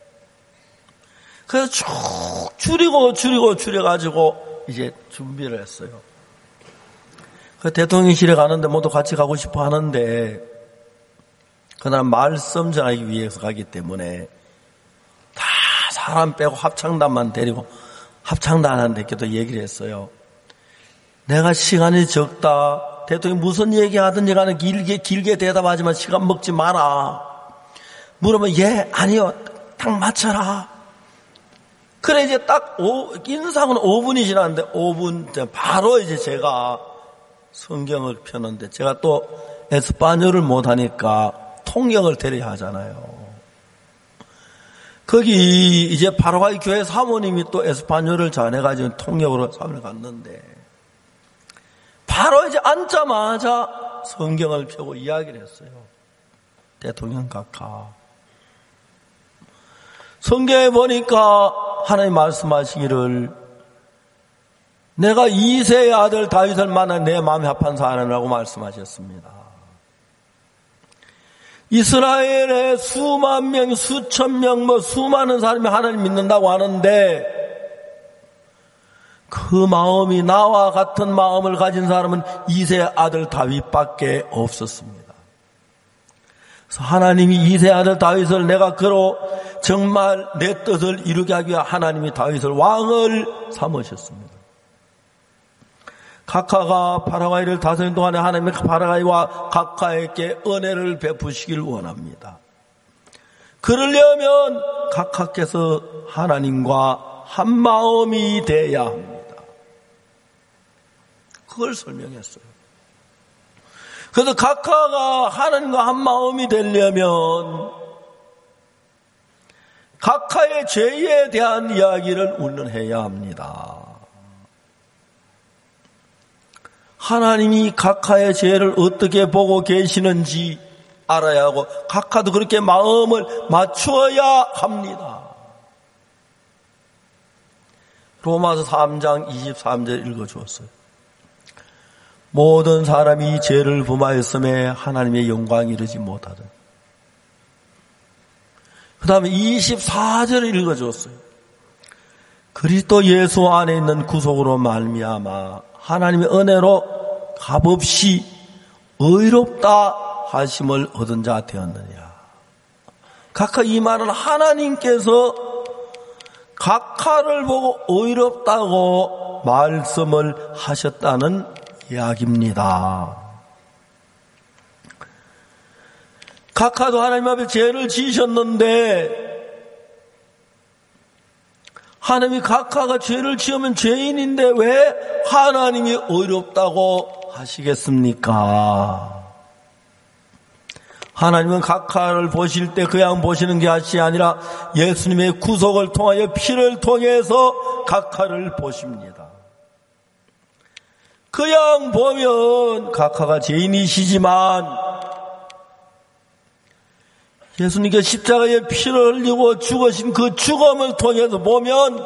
그래서 쭉 줄이고 줄이고 줄여가지고 이제 준비를 했어요. 그 대통령실에 가는데 모두 같이 가고 싶어 하는데 그날 말씀 전하기 위해서 가기 때문에 다 사람 빼고 합창단만 데리고 합창단한테도 얘기를 했어요. 내가 시간이 적다. 대통령이 무슨 얘기하든지 간에 길게 길게 대답하지만 시간 먹지 마라. 물으면 예, 아니요. 딱 맞춰라. 그래 이제 딱 오, 인상은 오 분이 지났는데 오 분 바로 이제 제가 성경을 펴는데 제가 또 에스파뇰을 못하니까 통역을 데려야 하잖아요. 거기 이제 파라과이 교회 사모님이 또 에스파뇰을 잘해가지고 통역으로 사모를 갔는데 바로 이제 앉자마자 성경을 펴고 이야기를 했어요. 대통령 각하. 성경에 보니까 하나님 말씀하시기를 내가 이새의 아들 다윗을 만나 내 마음에 합한 사람이라고 말씀하셨습니다. 이스라엘의 수만 명, 수천 명, 뭐 수많은 사람이 하나님 믿는다고 하는데 그 마음이 나와 같은 마음을 가진 사람은 이새의 아들 다윗밖에 없었습니다. 그래서 하나님이 이새의 아들 다윗을 내가 그로 정말 내 뜻을 이루게 하기 위해 하나님이 다윗을 왕을 삼으셨습니다. 각하가 파라과이를 다섯 년 동안에 하나님의 파라과이와 각하에게 은혜를 베푸시길 원합니다. 그러려면 각하께서 하나님과 한 마음이 돼야 합니다. 그걸 설명했어요. 그래서 각하가 하나님과 한 마음이 되려면 각하의 죄에 대한 이야기를 울려해야 합니다. 하나님이 각하의 죄를 어떻게 보고 계시는지 알아야 하고 각하도 그렇게 마음을 맞추어야 합니다. 로마서 삼 장 이십삼 절 읽어주었어요. 모든 사람이 죄를 범하였음에 하나님의 영광이 이르지 못하던. 그 다음에 이십사 절을 읽어주었어요. 그리스도 예수 안에 있는 구속으로 말미암아 하나님의 은혜로 값없이 의롭다 하심을 얻은 자 되었느냐. 각하 이 말은 하나님께서 각하를 보고 의롭다고 말씀을 하셨다는 이야기입니다. 각하도 하나님 앞에 죄를 지으셨는데 하나님이 각하가 죄를 지으면 죄인인데 왜 하나님이 의롭다고 하시겠습니까? 하나님은 각하를 보실 때 그냥 보시는 게 아니라 예수님의 구속을 통하여 피를 통해서 각하를 보십니다. 그냥 보면 각하가 죄인이시지만 예수님께 십자가에 피를 흘리고 죽으신 그 죽음을 통해서 보면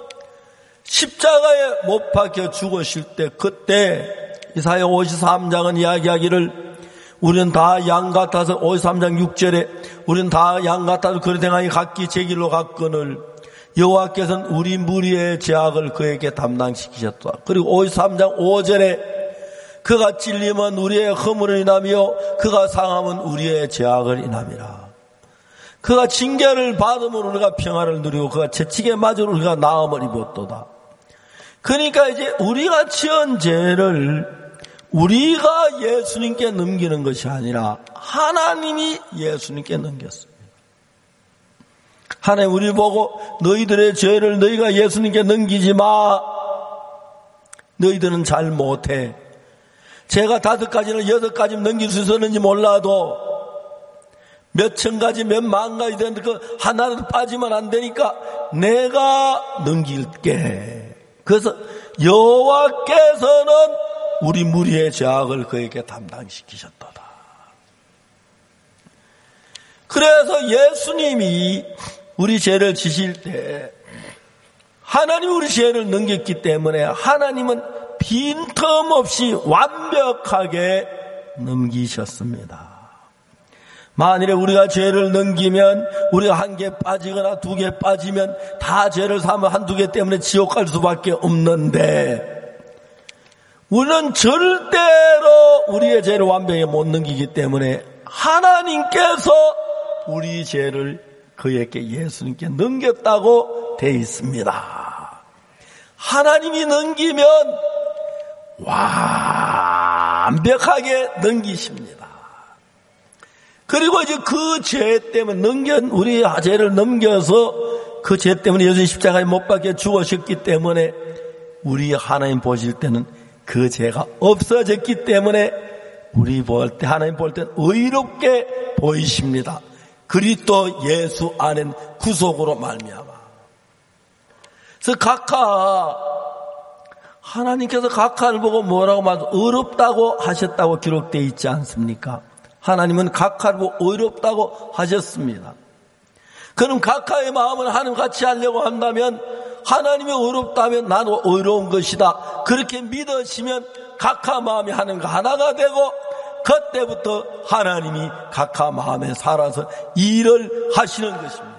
십자가에 못 박혀 죽으실 때 그때 이사야 오십삼 장은 이야기하기를 우리는 다 양 같아서 오십삼 장 육 절에 우리는 다 양 같아서 그릇 행하여 각기 제 길로 갔거늘 여호와께서는 우리 무리의 죄악을 그에게 담당시키셨다. 그리고 오십삼 장 오 절에 그가 찔림은 우리의 허물을 인하며 그가 상함은 우리의 죄악을 인함이라. 그가 징계를 받음으로 우리가 평화를 누리고 그가 채찍에 맞으로 우리가 나음을 입었도다. 그러니까 이제 우리가 지은 죄를 우리가 예수님께 넘기는 것이 아니라 하나님이 예수님께 넘겼습니다. 하나님 우리 보고 너희들의 죄를 너희가 예수님께 넘기지 마. 너희들은 잘 못해. 죄가 다섯 가지는 여섯 가지 넘길 수 있었는지 몰라도 몇 천 가지 몇 만 가지 되는데 그 하나도 빠지면 안 되니까 내가 넘길게. 그래서 여호와께서는 우리 무리의 죄악을 그에게 담당시키셨도다. 그래서 예수님이 우리 죄를 지실 때 하나님이 우리 죄를 넘겼기 때문에 하나님은 빈틈없이 완벽하게 넘기셨습니다. 만일에 우리가 죄를 넘기면 우리가 한 개 빠지거나 두 개 빠지면 다 죄를 사면 한두 개 때문에 지옥 갈 수밖에 없는데 우리는 절대로 우리의 죄를 완벽히 못 넘기기 때문에 하나님께서 우리 죄를 그에게 예수님께 넘겼다고 되어 있습니다. 하나님이 넘기면 완벽하게 넘기십니다. 그리고 이제 그 죄 때문에 넘겨, 우리 죄를 넘겨서 그 죄 때문에 예수님 십자가에 못 박혀 죽으셨기 때문에 우리 하나님 보실 때는 그 죄가 없어졌기 때문에 우리 볼 때, 하나님 볼 때는 의롭게 보이십니다. 그리스도 예수 안엔 구속으로 말미암아. 그래서 각하, 하나님께서 각하를 보고 뭐라고 말해서 의롭다고 하셨다고 기록되어 있지 않습니까? 하나님은 각하를 보고 의롭다고 하셨습니다. 그럼 각하의 마음을 하나님 같이 하려고 한다면 하나님이 의롭다면 나도 의로운 것이다. 그렇게 믿으시면 각하 마음이 하나님과 하나가 되고 그때부터 하나님이 각하 마음에 살아서 일을 하시는 것입니다.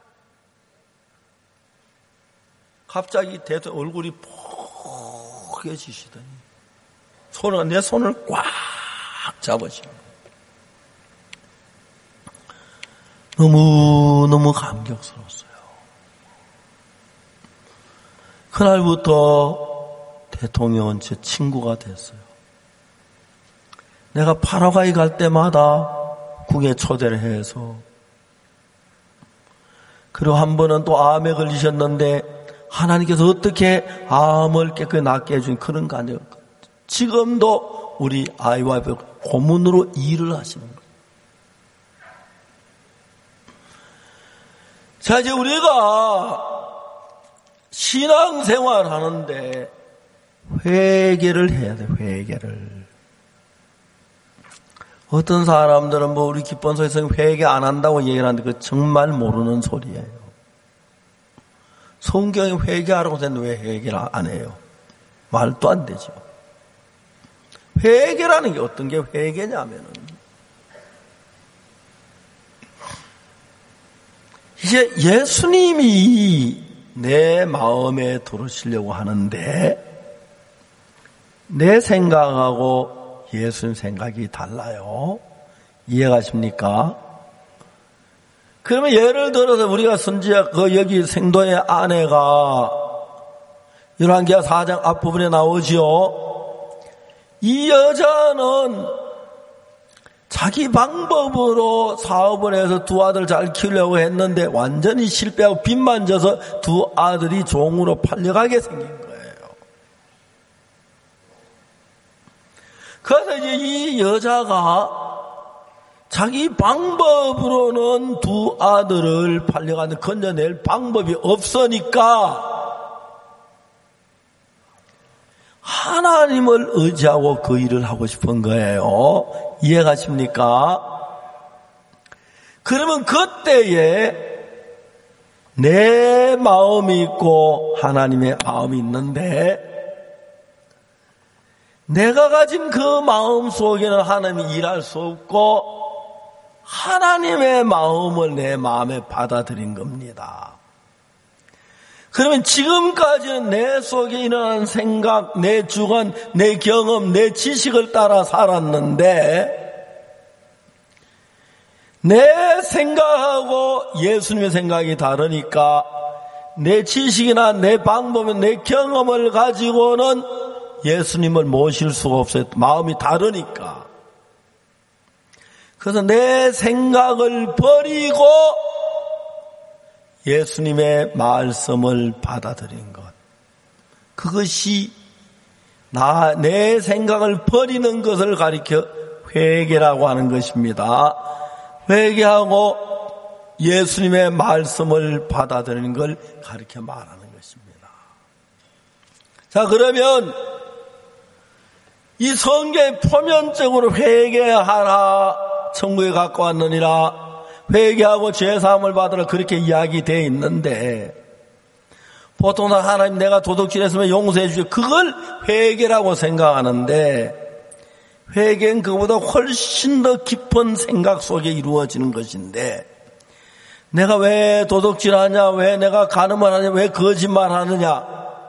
갑자기 대통령 얼굴이 포개지시더니 손을 내 손을 꽉 잡으시고 너무너무 감격스러웠어요. 그날부터 대통령은 제 친구가 됐어요. 내가 파라과이 갈 때마다 국에 초대를 해서 그리고 한 번은 또 암에 걸리셨는데 하나님께서 어떻게 암을 깨끗이 낫게 해준 그런 거 아니에요. 지금도 우리 아이와 고문으로 일을 하시는 거예요. 자, 이제 우리가 신앙생활 하는데 회개를 해야 돼, 회개를. 어떤 사람들은 뭐 우리 기본소에서 회개 안 한다고 얘기를 하는데 그 정말 모르는 소리예요. 성경에 회개하라고 했는데 왜 회개를 안 해요? 말도 안 되죠. 회개라는 게 어떤 게 회개냐면은 이제 예수님이 내 마음에 들어오시려고 하는데 내 생각하고 예수님 생각이 달라요. 이해가십니까? 그러면 예를 들어서 우리가 선지자 그 여기 생도의 아내가 열왕기하 사 장 앞부분에 나오지요. 이 여자는 자기 방법으로 사업을 해서 두 아들 잘 키우려고 했는데 완전히 실패하고 빚만 져서 두 아들이 종으로 팔려가게 생긴 거예요. 그래서 이제 이 여자가 자기 방법으로는 두 아들을 팔려가는 건져낼 방법이 없으니까 하나님을 의지하고 그 일을 하고 싶은 거예요. 이해가십니까? 그러면 그때에 내 마음이 있고 하나님의 마음이 있는데 내가 가진 그 마음 속에는 하나님이 일할 수 없고 하나님의 마음을 내 마음에 받아들인 겁니다. 그러면 지금까지는 내 속에 일어난 생각, 내 주관, 내 경험, 내 지식을 따라 살았는데 내 생각하고 예수님의 생각이 다르니까 내 지식이나 내 방법이나 내 경험을 가지고는 예수님을 모실 수가 없어요. 마음이 다르니까. 그래서 내 생각을 버리고 예수님의 말씀을 받아들인 것. 그것이 나, 내 생각을 버리는 것을 가리켜 회개라고 하는 것입니다. 회개하고 예수님의 말씀을 받아들이는 걸 가리켜 말하는 것입니다. 자, 그러면 이 성경에 표면적으로 회개하라, 천국에 갖고 왔느니라, 회개하고 죄사함을 받으라 그렇게 이야기되어 있는데 보통 하나님 내가 도둑질했으면 용서해 주시오. 그걸 회개라고 생각하는데 회개는 그보다 훨씬 더 깊은 생각 속에 이루어지는 것인데 내가 왜 도둑질하냐, 왜 내가 간음을 하냐, 왜 거짓말하느냐.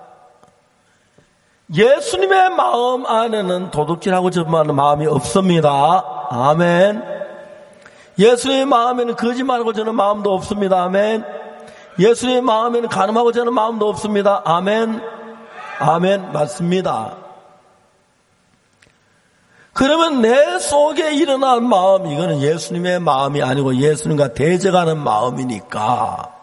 예수님의 마음 안에는 도둑질하고 저만한 마음이 없습니다. 아멘. 예수님의 마음에는 거짓말하고 저는 마음도 없습니다. 아멘. 예수님의 마음에는 간음하고 저는 마음도 없습니다. 아멘. 아멘. 맞습니다. 그러면 내 속에 일어난 마음, 이거는 예수님의 마음이 아니고 예수님과 대적하는 마음이니까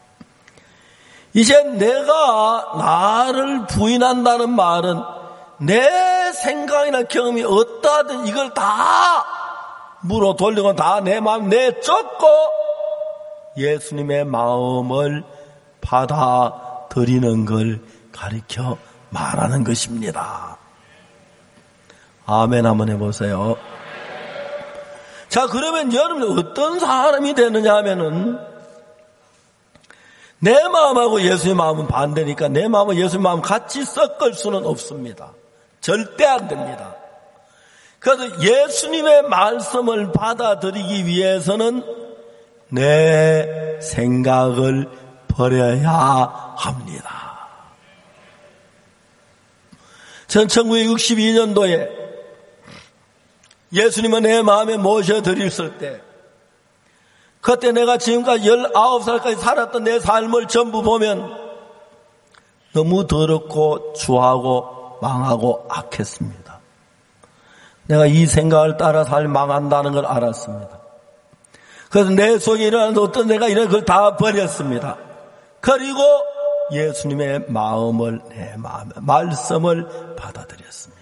이제 내가 나를 부인한다는 말은 내 생각이나 경험이 어떠하든 이걸 다 물어 돌리고 다 내 마음 내쫓고 예수님의 마음을 받아들이는 걸 가리켜 말하는 것입니다. 아멘 한번 해보세요. 자, 그러면 여러분 어떤 사람이 되느냐 하면은 내 마음하고 예수의 마음은 반대니까 내 마음과 예수의 마음 같이 섞을 수는 없습니다. 절대 안 됩니다. 그래서 예수님의 말씀을 받아들이기 위해서는 내 생각을 버려야 합니다. 전 천구백육십이 년도에 예수님을 내 마음에 모셔드렸을 때 그때 내가 지금까지 열아홉 살까지 살았던 내 삶을 전부 보면 너무 더럽고 추하고 망하고 악했습니다. 내가 이 생각을 따라 살 망한다는 걸 알았습니다. 그래서 내 속에 일어나는 어떤 내가 이런 걸 다 버렸습니다. 그리고 예수님의 마음을 내 마음에 말씀을 받아들였습니다.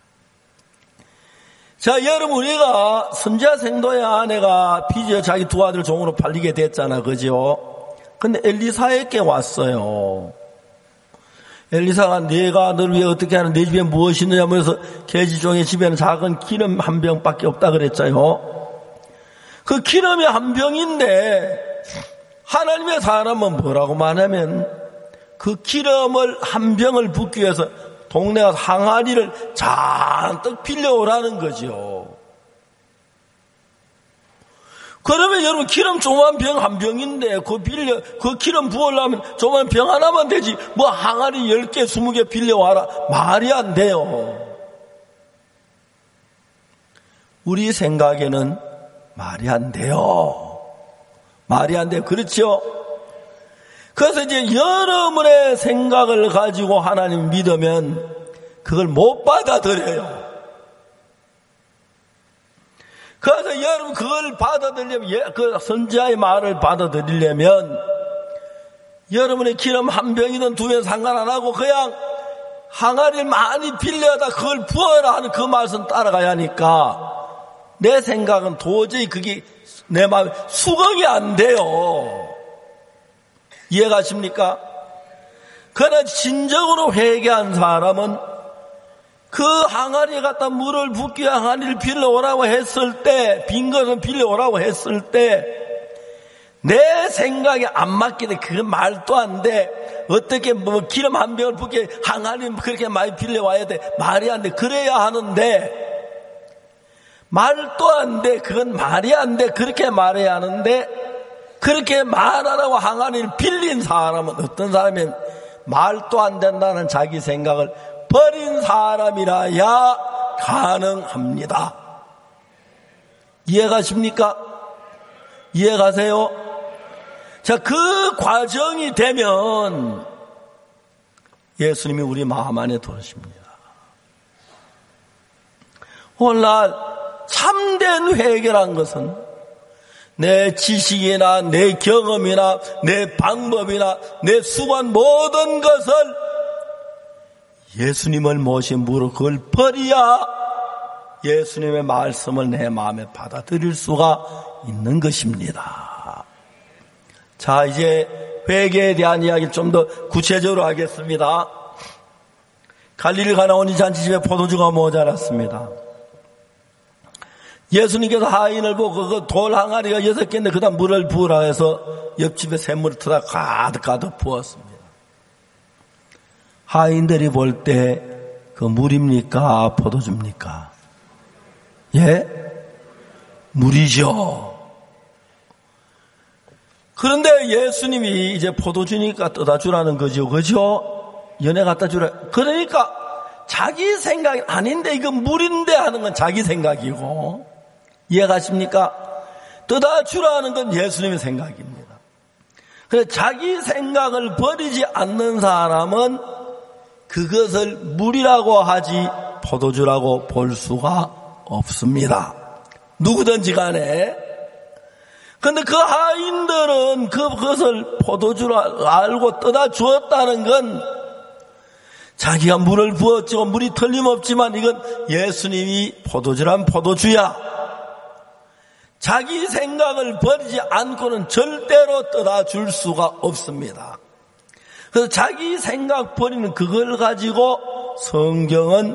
자, 여러분 우리가 선지자 생도의 아내가 피지어 자기 두 아들 종으로 팔리게 됐잖아, 그죠? 근데 엘리사에게 왔어요. 엘리사가 내가 너를 위해 어떻게 하는 내 집에 무엇이 있느냐 하면서 계지종의 집에는 작은 기름 한 병밖에 없다 그랬잖아요. 그 기름이 한 병인데 하나님의 사람은 뭐라고 말하면 그 기름을 한 병을 붓기 위해서 동네 가서 항아리를 잔뜩 빌려오라는 거죠. 그러면 여러분 기름 조그만 병 한 병인데 그 빌려 그 기름 부으려면 조그만 병 하나만 되지 뭐 항아리 열 개 스무 개 빌려와라 말이 안 돼요. 우리 생각에는 말이 안 돼요. 말이 안 돼요. 그렇죠? 그래서 이제 여러분의 생각을 가지고 하나님 믿으면 그걸 못 받아들여요. 그래서 여러분 그걸 받아들이려면, 그 선지자의 말을 받아들이려면 여러분의 기름 한 병이든 두 병 상관 안 하고 그냥 항아리를 많이 빌려다 그걸 부어라 하는 그 말씀 따라가야 하니까 내 생각은 도저히 그게 내 마음에 수긍이 안 돼요. 이해가십니까? 그러나 진정으로 회개한 사람은 그 항아리에 갖다 물을 붓기 위해 항아리를 빌려오라고 했을 때, 빈 것은 빌려오라고 했을 때 내 생각에 안 맞게 돼. 그건 말도 안 돼. 어떻게 뭐 기름 한 병을 붓게 항아리 그렇게 많이 빌려와야 돼. 말이 안 돼. 그래야 하는데 말도 안 돼. 그건 말이 안 돼. 그렇게 말해야 하는데 그렇게 말하라고 항아리를 빌린 사람은 어떤 사람이면 말도 안 된다는 자기 생각을 버린 사람이라야 가능합니다. 이해가십니까? 이해가세요? 자, 그 과정이 되면 예수님이 우리 마음 안에 들어오십니다. 오늘날 참된 회개란 것은 내 지식이나 내 경험이나 내 방법이나 내 수고한 모든 것을 예수님을 모신 무릇 그걸 버려야 예수님의 말씀을 내 마음에 받아들일 수가 있는 것입니다. 자, 이제 회개에 대한 이야기를 좀 더 구체적으로 하겠습니다. 갈릴리 가나 온 이 잔치집에 포도주가 모자랐습니다. 예수님께서 하인을 보고 그 돌 항아리가 여섯 개인데 그다음 물을 부으라 해서 옆집에 샘물을 트다 가득 가득 부었습니다. 하인들이 볼 때 그 물입니까? 포도주입니까? 예? 물이죠. 그런데 예수님이 이제 포도주니까 떠다 주라는 거죠. 그죠? 연애 갖다 주라. 그러니까 자기 생각이 아닌데 이건 물인데 하는 건 자기 생각이고. 이해가십니까? 떠다 주라는 건 예수님의 생각입니다. 그래서 자기 생각을 버리지 않는 사람은 그것을 물이라고 하지 포도주라고 볼 수가 없습니다. 누구든지 간에. 그런데 그 하인들은 그것을 포도주로 알고 떠다 주었다는 건 자기가 물을 부었지만 물이 틀림없지만 이건 예수님이 포도주란 포도주야. 자기 생각을 버리지 않고는 절대로 떠다 줄 수가 없습니다. 그래서 자기 생각 버리는 그걸 가지고 성경은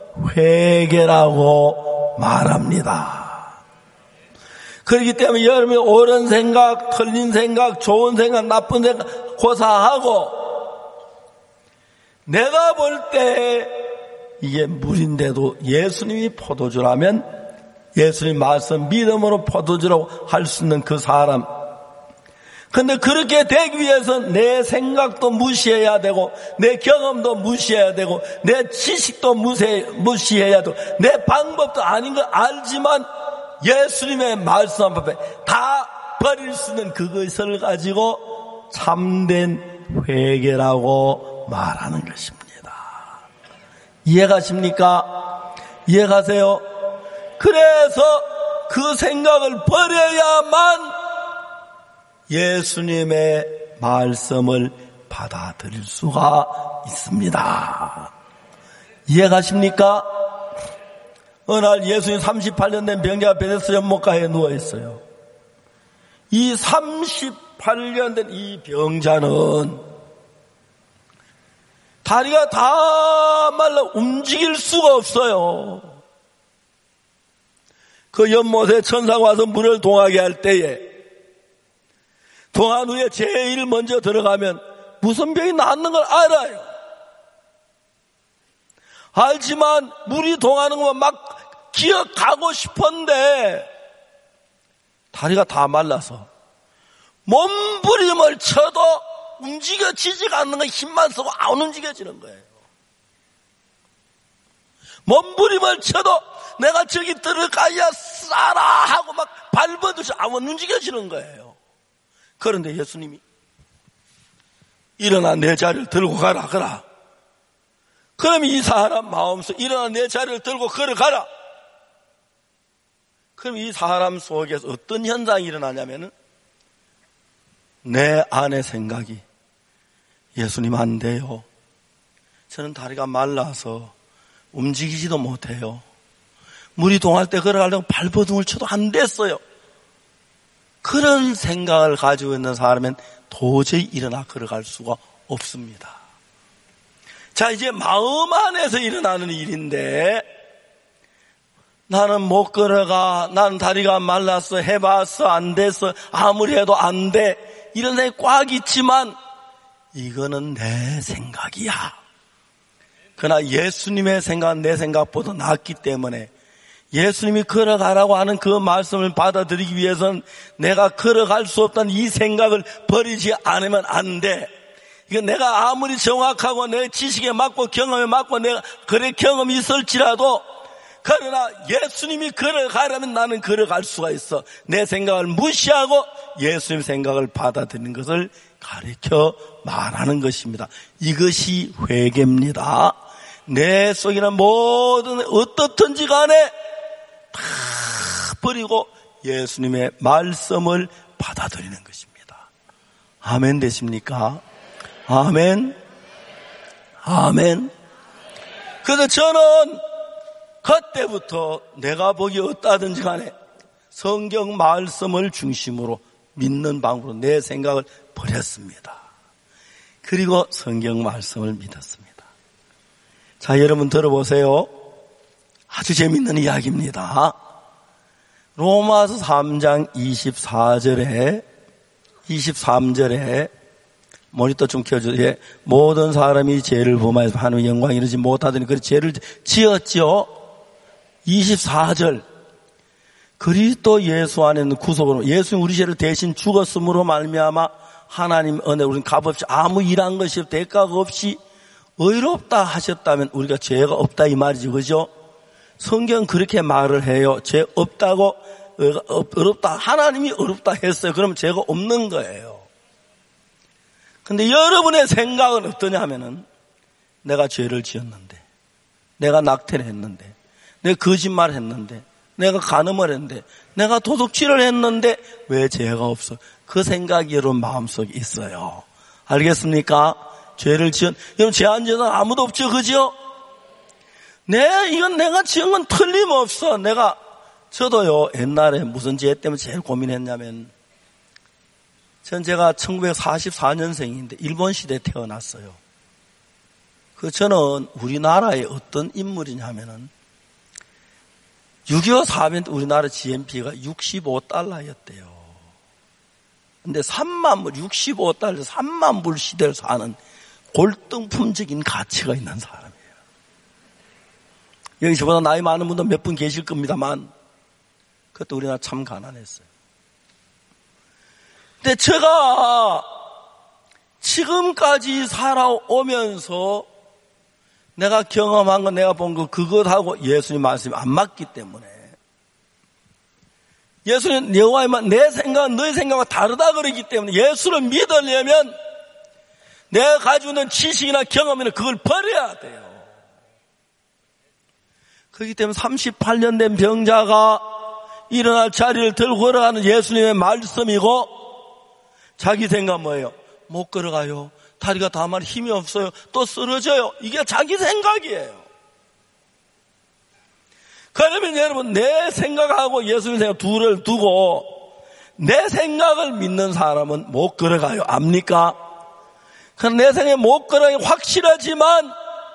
회개라고 말합니다. 그렇기 때문에 여러분이 옳은 생각, 틀린 생각, 좋은 생각, 나쁜 생각 고사하고 내가 볼 때 이게 물인데도 예수님이 포도주라면 예수님 말씀 믿음으로 포도주라고 할 수 있는 그 사람. 근데 그렇게 되기 위해서는 내 생각도 무시해야 되고 내 경험도 무시해야 되고 내 지식도 무시해야 되고 내 방법도 아닌 걸 알지만 예수님의 말씀 앞에 다 버릴 수 있는 그것을 가지고 참된 회개라고 말하는 것입니다. 이해가십니까? 이해가세요? 그래서 그 생각을 버려야만 예수님의 말씀을 받아들일 수가 있습니다. 이해가십니까? 어느 날 예수님 삼십팔 년 된 병자가 베데스다 연못가에 누워있어요. 이 삼십팔 년 된 이 병자는 다리가 다 말라 움직일 수가 없어요. 그 연못에 천사가 와서 물을 동하게 할 때에 동한 후에 제일 먼저 들어가면 무슨 병이 낫는 걸 알아요. 알지만 물이 동하는 것만 막 기억하고 싶은데 다리가 다 말라서 몸부림을 쳐도 움직여지지가 않는 거 힘만 쓰고 안 움직여지는 거예요. 몸부림을 쳐도 내가 저기 들어가야 싸라 하고 막 밟아듯이 안 움직여지는 거예요. 그런데 예수님이 일어나 내 자리를 들고 가라 그라. 그럼 이 사람 마음속에 일어나 내 자리를 들고 걸어가라. 그럼 이 사람 속에서 어떤 현상이 일어나냐면은 내 안의 생각이 예수님 안 돼요. 저는 다리가 말라서 움직이지도 못해요. 물이 동할 때 걸어가려고 발버둥을 쳐도 안 됐어요. 그런 생각을 가지고 있는 사람은 도저히 일어나 걸어갈 수가 없습니다. 자, 이제 마음 안에서 일어나는 일인데, 나는 못 걸어가, 나는 다리가 말랐어, 해봤어, 안 됐어, 아무리 해도 안 돼, 이런 생각이 꽉 있지만 이거는 내 생각이야. 그러나 예수님의 생각은 내 생각보다 낫기 때문에 예수님이 걸어가라고 하는 그 말씀을 받아들이기 위해서는 내가 걸어갈 수 없다는 이 생각을 버리지 않으면 안 돼. 이거 내가 아무리 정확하고 내 지식에 맞고 경험에 맞고 내가 그래 경험이 있을지라도, 그러나 예수님이 걸어가려면 나는 걸어갈 수가 있어. 내 생각을 무시하고 예수님 생각을 받아들이는 것을 가르쳐 말하는 것입니다. 이것이 회개입니다. 내 속에는 모든 어떻든지 간에 다 버리고 예수님의 말씀을 받아들이는 것입니다. 아멘 되십니까? 아멘. 아멘. 그래서 저는 그때부터 내가 보기 어떠하든지 간에 성경 말씀을 중심으로 믿는 방법으로 내 생각을 버렸습니다. 그리고 성경 말씀을 믿었습니다. 자, 여러분 들어보세요. 아주 재밌는 이야기입니다. 로마서 삼 장 이십사 절에 이십삼 절에 모니터 좀 켜주세요. 모든 사람이 죄를 범하여서 하나님의 영광 이루지 못하더니 그 죄를 지었지요. 이십사 절. 그리스도 예수 안에 있는 구속으로 예수님 우리 죄를 대신 죽었음으로 말미암아 하나님 은혜 우리는 값없이 아무 일한 것이 대가가 없이 의롭다 하셨다면 우리가 죄가 없다 이 말이지, 그죠? 성경 그렇게 말을 해요. 죄 없다고, 어렵다, 하나님이 어렵다 했어요. 그러면 죄가 없는 거예요. 근데 여러분의 생각은 어떠냐 하면은 내가 죄를 지었는데, 내가 낙태를 했는데, 내가 거짓말을 했는데, 내가 간음을 했는데, 내가 도둑질을 했는데 왜 죄가 없어? 그 생각이 여러분 마음속에 있어요. 알겠습니까? 죄를 지은, 여러분 죄 안 지은 사람 아무도 없죠, 그죠? 네, 이건 내가 지은 건 틀림없어. 내가, 저도요, 옛날에 무슨 죄 때문에 제일 고민했냐면, 전 제가 천구백사십사 년생인데 일본 시대에 태어났어요. 그 저는 우리나라의 어떤 인물이냐면은 육이오 사변 때 우리나라 지엠피가 육십오 달러였대요. 근데 삼만 불, 육십오 달러, 삼만 불 시대를 사는 골동품적인 가치가 있는 사람이에요. 여기 저보다 나이 많은 분도 몇 분 계실 겁니다만, 그것도 우리나라 참 가난했어요. 근데 제가 지금까지 살아오면서 내가 경험한 거, 내가 본 거, 그것하고 예수님 말씀이 안 맞기 때문에, 예수님, 여호와의 내 생각은 너의 생각과 다르다 그러기 때문에 예수를 믿으려면 내가 가지고 있는 지식이나 경험이나 그걸 버려야 돼요. 그렇기 때문에 삼십팔 년 된 병자가 일어날 자리를 들고 걸어가는 예수님의 말씀이고, 자기 생각 뭐예요? 못 걸어가요. 다리가 다 말 힘이 없어요. 또 쓰러져요. 이게 자기 생각이에요. 그러면 여러분, 내 생각하고 예수님 생각 둘을 두고 내 생각을 믿는 사람은 못 걸어가요. 압니까? 그럼 내 생각에 못 걸어가기 확실하지만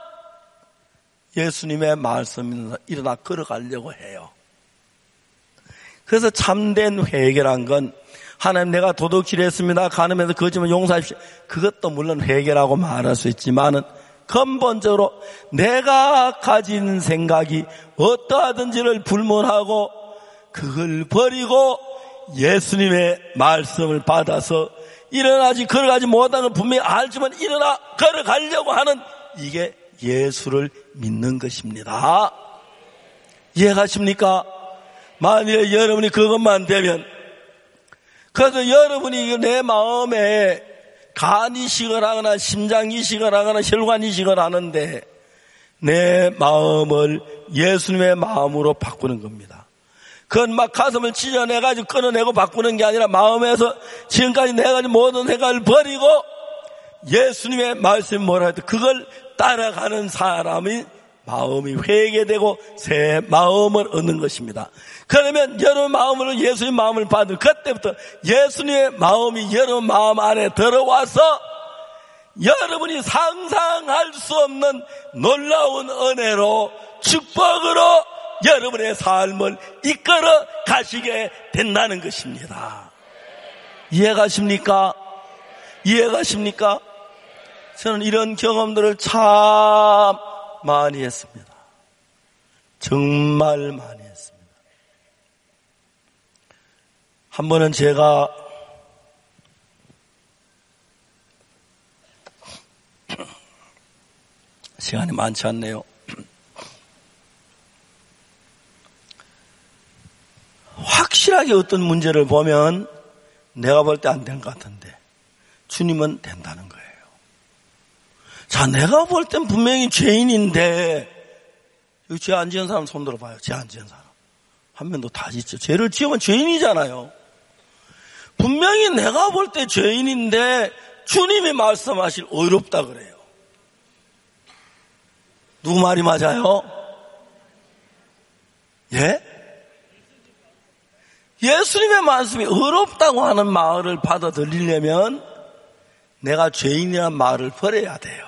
예수님의 말씀이 일어나 걸어가려고 해요. 그래서 참된 회개란 건, 하나님 내가 도둑질했습니다, 간음해서 거짓말 용서하십시오, 그것도 물론 회개라고 말할 수 있지만은 근본적으로 내가 가진 생각이 어떠하든지를 불문하고 그걸 버리고 예수님의 말씀을 받아서 일어나지 걸어가지 못하는 걸 분명히 알지만 일어나 걸어가려고 하는, 이게 예수를 믿는 것입니다. 이해가십니까? 만일에 여러분이 그것만 되면, 그래서 여러분이 내 마음에 간 이식을 하거나 심장 이식을 하거나 혈관 이식을 하는데 내 마음을 예수님의 마음으로 바꾸는 겁니다. 그건 막 가슴을 찢어내가지고 끊어내고 바꾸는 게 아니라 마음에서 지금까지 내가 가진 모든 생각을 버리고 예수님의 말씀이 뭐라 해도 그걸 따라가는 사람이 마음이 회개되고 새 마음을 얻는 것입니다. 그러면 여러분 마음으로 예수님 마음을 받은 그때부터 예수님의 마음이 여러분 마음 안에 들어와서 여러분이 상상할 수 없는 놀라운 은혜로 축복으로 여러분의 삶을 이끌어 가시게 된다는 것입니다. 이해가십니까? 이해가십니까? 저는 이런 경험들을 참 많이 했습니다. 정말 많이 했습니다. 한 번은 제가 시간이 많지 않네요. 확실하게 어떤 문제를 보면 내가 볼 때 안 되는 것 같은데 주님은 된다는 거예요. 자, 내가 볼 땐 분명히 죄인인데 여기 죄 안 지은 사람 손 들어봐요. 죄 안 지은 사람. 한 명도 다 짓죠. 죄를 지으면 죄인이잖아요. 분명히 내가 볼 때 죄인인데 주님이 말씀하실 의롭다 그래요. 누구 말이 맞아요? 예? 예수님의 말씀이 의롭다고 하는 말을 받아들이려면 내가 죄인이라는 말을 버려야 돼요.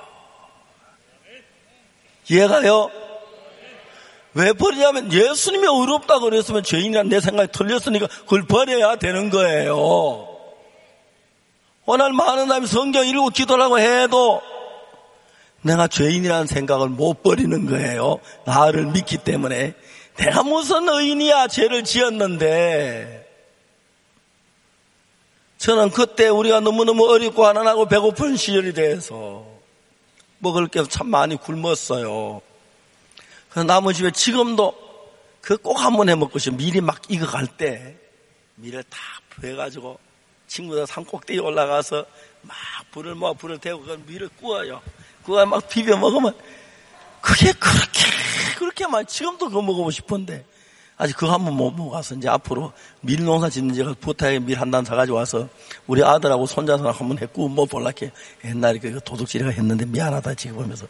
이해가요? 왜 버리냐면 예수님이 의롭다고 그랬으면 죄인이란 내 생각이 틀렸으니까 그걸 버려야 되는 거예요. 오늘 많은 사람이 성경 읽고 기도하고 해도 내가 죄인이라는 생각을 못 버리는 거예요. 나를 믿기 때문에. 내가 무슨 의인이야, 죄를 지었는데. 저는 그때 우리가 너무너무 어렵고 가난하고 배고픈 시절이 돼서 먹을 게 참 많이 굶었어요. 그래서 나무 집에 지금도 그 꼭 한번 해 먹고 싶어요. 밀이 막 익어갈 때 밀을 다 부어가지고 친구들 산 꼭대기 올라가서 막 불을 모아 불을 대고 그 밀을 구워요. 그거 막 비벼 먹으면 그게 그렇게 그렇게 많이 지금도 그거 먹어보고 싶은데 아직 그거 한번 못 먹어서 이제 앞으로 밀 농사 짓는 제가 부탁에 밀 한 단 사가지고 와서 우리 아들하고 손자서 한번 해 구워 먹어볼라게 옛날에 그 도둑질이가 했는데 미안하다 지금 보면서.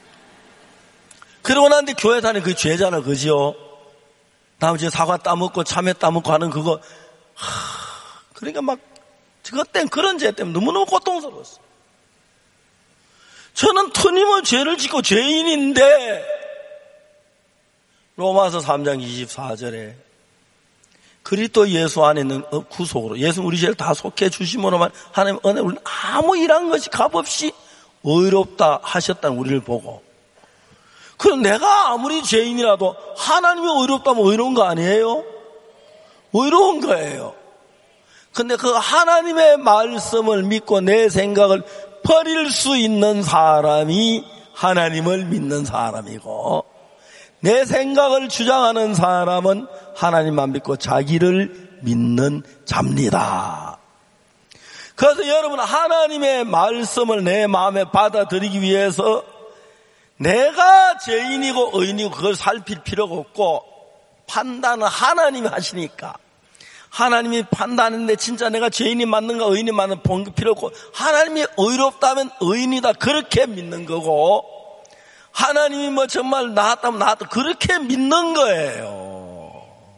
그러고 난데 교회 다니는 그 죄잖아, 그지요? 다음 주에 사과 따먹고 참외 따먹고 하는 그거. 하, 그러니까 막 그땐 그런 죄 때문에 너무너무 고통스러웠어. 저는 터님은 죄를 짓고 죄인인데 로마서 삼 장 이십사 절에 그리스도 예수 안에 있는 구속으로 예수 우리 죄를 다 속해 주심으로만 하나님 은혜 우리는 아무 일한 것이 값없이 의롭다 하셨다는 우리를 보고 그럼 내가 아무리 죄인이라도 하나님이 의롭다면 의로운 거 아니에요? 의로운 거예요. 근데 그 하나님의 말씀을 믿고 내 생각을 버릴 수 있는 사람이 하나님을 믿는 사람이고 내 생각을 주장하는 사람은 하나님만 믿고 자기를 믿는 자입니다. 그래서 여러분 하나님의 말씀을 내 마음에 받아들이기 위해서 내가 죄인이고 의인이고 그걸 살필 필요가 없고 판단은 하나님이 하시니까 하나님이 판단하는데 진짜 내가 죄인이 맞는가 의인이 맞는가 본 필요 없고 하나님이 의롭다면 의인이다 그렇게 믿는 거고 하나님이 뭐 정말 나았다면 나았다 그렇게 믿는 거예요.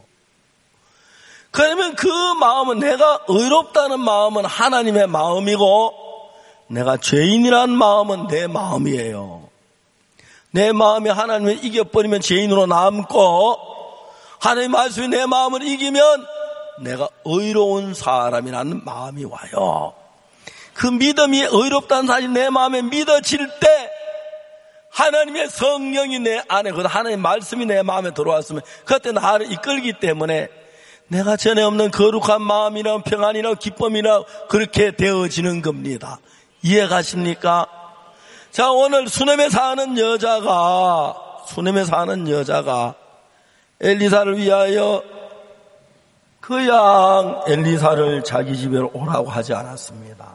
그러면 그 마음은 내가 의롭다는 마음은 하나님의 마음이고 내가 죄인이라는 마음은 내 마음이에요. 내 마음이 하나님을 이겨버리면 죄인으로 남고 하나님의 말씀이 내 마음을 이기면 내가 의로운 사람이라는 마음이 와요. 그 믿음이 의롭다는 사실이 내 마음에 믿어질 때 하나님의 성령이 내 안에 하나님의 말씀이 내 마음에 들어왔으면 그때 나를 이끌기 때문에 내가 전에 없는 거룩한 마음이나 평안이나 기쁨이나 그렇게 되어지는 겁니다. 이해가십니까? 자, 오늘 수넴에 사는 여자가 수넴에 사는 여자가 엘리사를 위하여 그 양 엘리사를 자기 집으로 오라고 하지 않았습니다.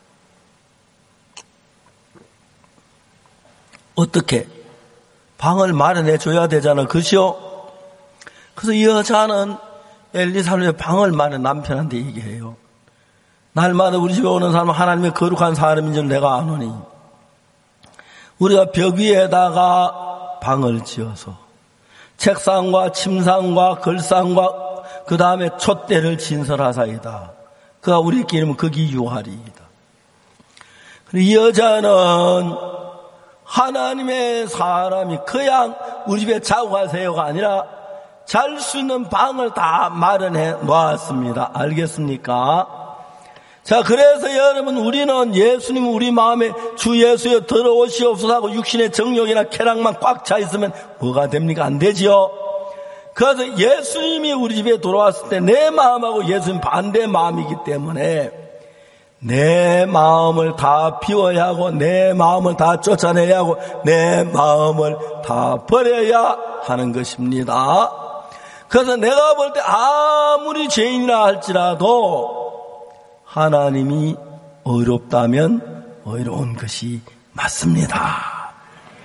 어떻게? 방을 마련해 줘야 되잖아, 그죠? 그래서 이 여자는 엘리사의 방을 마련 남편한테 얘기해요. 날마다 우리 집에 오는 사람은 하나님의 거룩한 사람인 줄 내가 아노니 우리가 벽 위에다가 방을 지어서 책상과 침상과 걸상과 그 다음에 촛대를 진설하사이다. 그가 우리에게 이르면 거기 유하리이다. 이 여자는 하나님의 사람이 그냥 우리 집에 자고 가세요가 아니라 잘 수 있는 방을 다 마련해 놓았습니다. 알겠습니까? 자, 그래서 여러분, 우리는 예수님 우리 마음에 주 예수여 들어오시옵소서 하고 육신의 정욕이나 쾌락만 꽉 차 있으면 뭐가 됩니까? 안 되지요. 그래서 예수님이 우리 집에 돌아왔을 때 내 마음하고 예수님 반대 마음이기 때문에 내 마음을 다 비워야 하고 내 마음을 다 쫓아내야 하고 내 마음을 다 버려야 하는 것입니다. 그래서 내가 볼 때 아무리 죄인이라 할지라도 하나님이 의롭다면 의로운 것이 맞습니다.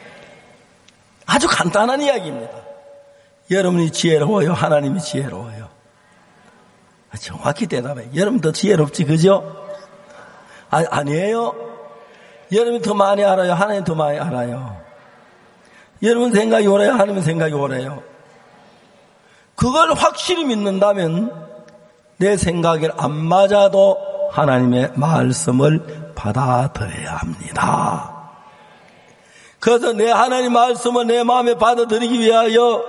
아주 간단한 이야기입니다. 여러분이 지혜로워요? 하나님이 지혜로워요? 정확히 대답해요. 여러분 더 지혜롭지, 그죠? 아, 아니에요? 여러분이 더 많이 알아요? 하나님 더 많이 알아요? 여러분 생각이 오래요? 하나님 생각이 오래요? 그걸 확실히 믿는다면 내 생각이 안 맞아도 하나님의 말씀을 받아들여야 합니다. 그래서 내 하나님 말씀을 내 마음에 받아들이기 위하여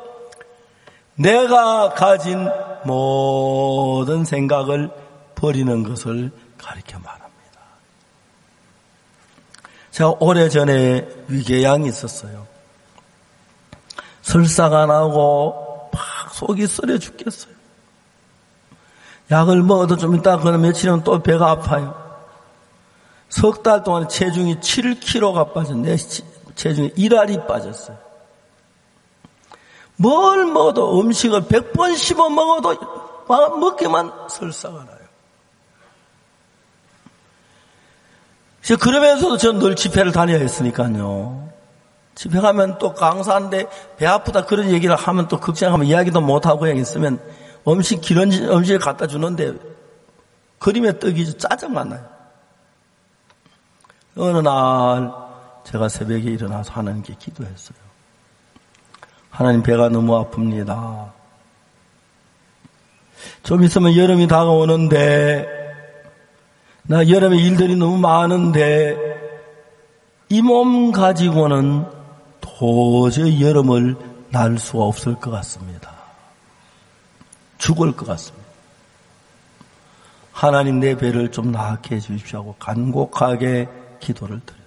내가 가진 모든 생각을 버리는 것을 가르쳐 말합니다. 제가 오래전에 위궤양이 있었어요. 설사가 나고 막 속이 쓰려 죽겠어요. 약을 먹어도 좀 있다가 그러면 며칠은 또 배가 아파요. 석 달 동안 체중이 칠 킬로그램가 빠졌네. 체중이 일 알이 빠졌어요. 뭘 먹어도 음식을 백 번 씹어 먹어도 먹기만 설사가 나요. 그러면서도 저는 늘 집회를 다녀야 했으니까요. 집회 가면 또 강사인데 배 아프다 그런 얘기를 하면 또 극장하면 이야기도 못하고 그냥 있으면 음식 기런 음식을 갖다 주는데 그림의 떡이 짜증만 나요. 어느 날 제가 새벽에 일어나서 하나님께 기도했어요. 하나님, 배가 너무 아픕니다. 좀 있으면 여름이 다가오는데 나 여름에 일들이 너무 많은데 이 몸 가지고는 도저히 여름을 날 수가 없을 것 같습니다. 죽을 것 같습니다. 하나님, 내 배를 좀 나게 해주십시오 하고 간곡하게 기도를 드렸어요.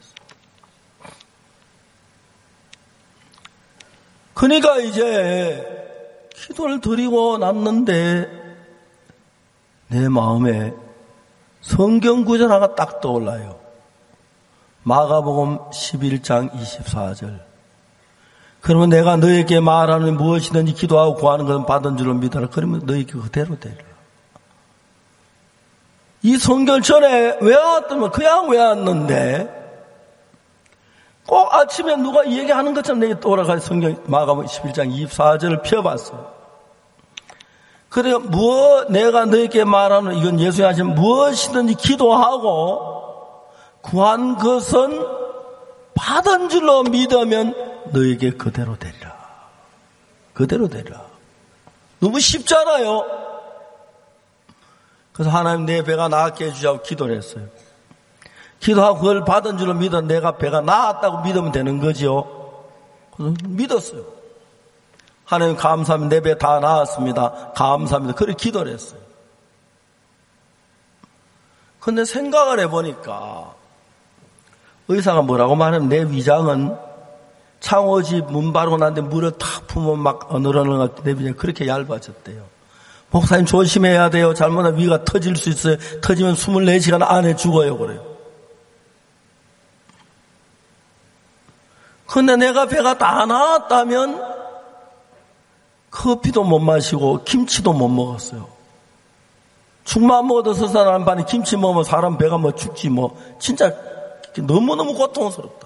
그러니까 이제 기도를 드리고 났는데 내 마음에 성경 구절 하나가 딱 떠올라요. 마가복음 십일 장 이십사 절. 그러면 내가 너에게 말하는 무엇이든지 기도하고 구하는 것은 받은 줄로 믿어라. 그러면 너에게 그대로 되리라. 이 성경 전에 외웠더면 그냥 외웠는데 꼭 아침에 누가 얘기하는 것처럼 내게 떠올라가서 성경 마가복음 십일 장 이십사 절을 펴봤어요. 그래, 무엇, 내가 너에게 말하는, 이건 예수님 하시면 무엇이든지 기도하고 구한 것은 받은 줄로 믿으면 너에게 그대로 되리라. 그대로 되리라. 너무 쉽잖아요. 그래서 하나님, 내 배가 나았게 해주자고 기도를 했어요. 기도하고 그걸 받은 줄로 믿어 내가 배가 나았다고 믿으면 되는 거죠. 그래서 믿었어요. 하나님 감사합니다. 내 배 다 나았습니다. 감사합니다. 그렇게 기도를 했어요. 그런데 생각을 해보니까 의사가 뭐라고 말하면 내 위장은 창호지 문 바르고 났는데 물을 탁 품으면 막 어느러는 것 같아. 내 위장이 그렇게 얇아졌대요. 목사님 조심해야 돼요. 잘못하면 위가 터질 수 있어요. 터지면 이십사 시간 안에 죽어요. 그래요. 그런데 내가 배가 다 나았다면 커피도 못 마시고 김치도 못 먹었어요. 죽만 먹어도 서산한 반에 김치 먹으면 사람 배가 뭐 죽지 뭐. 진짜 너무너무 고통스럽다.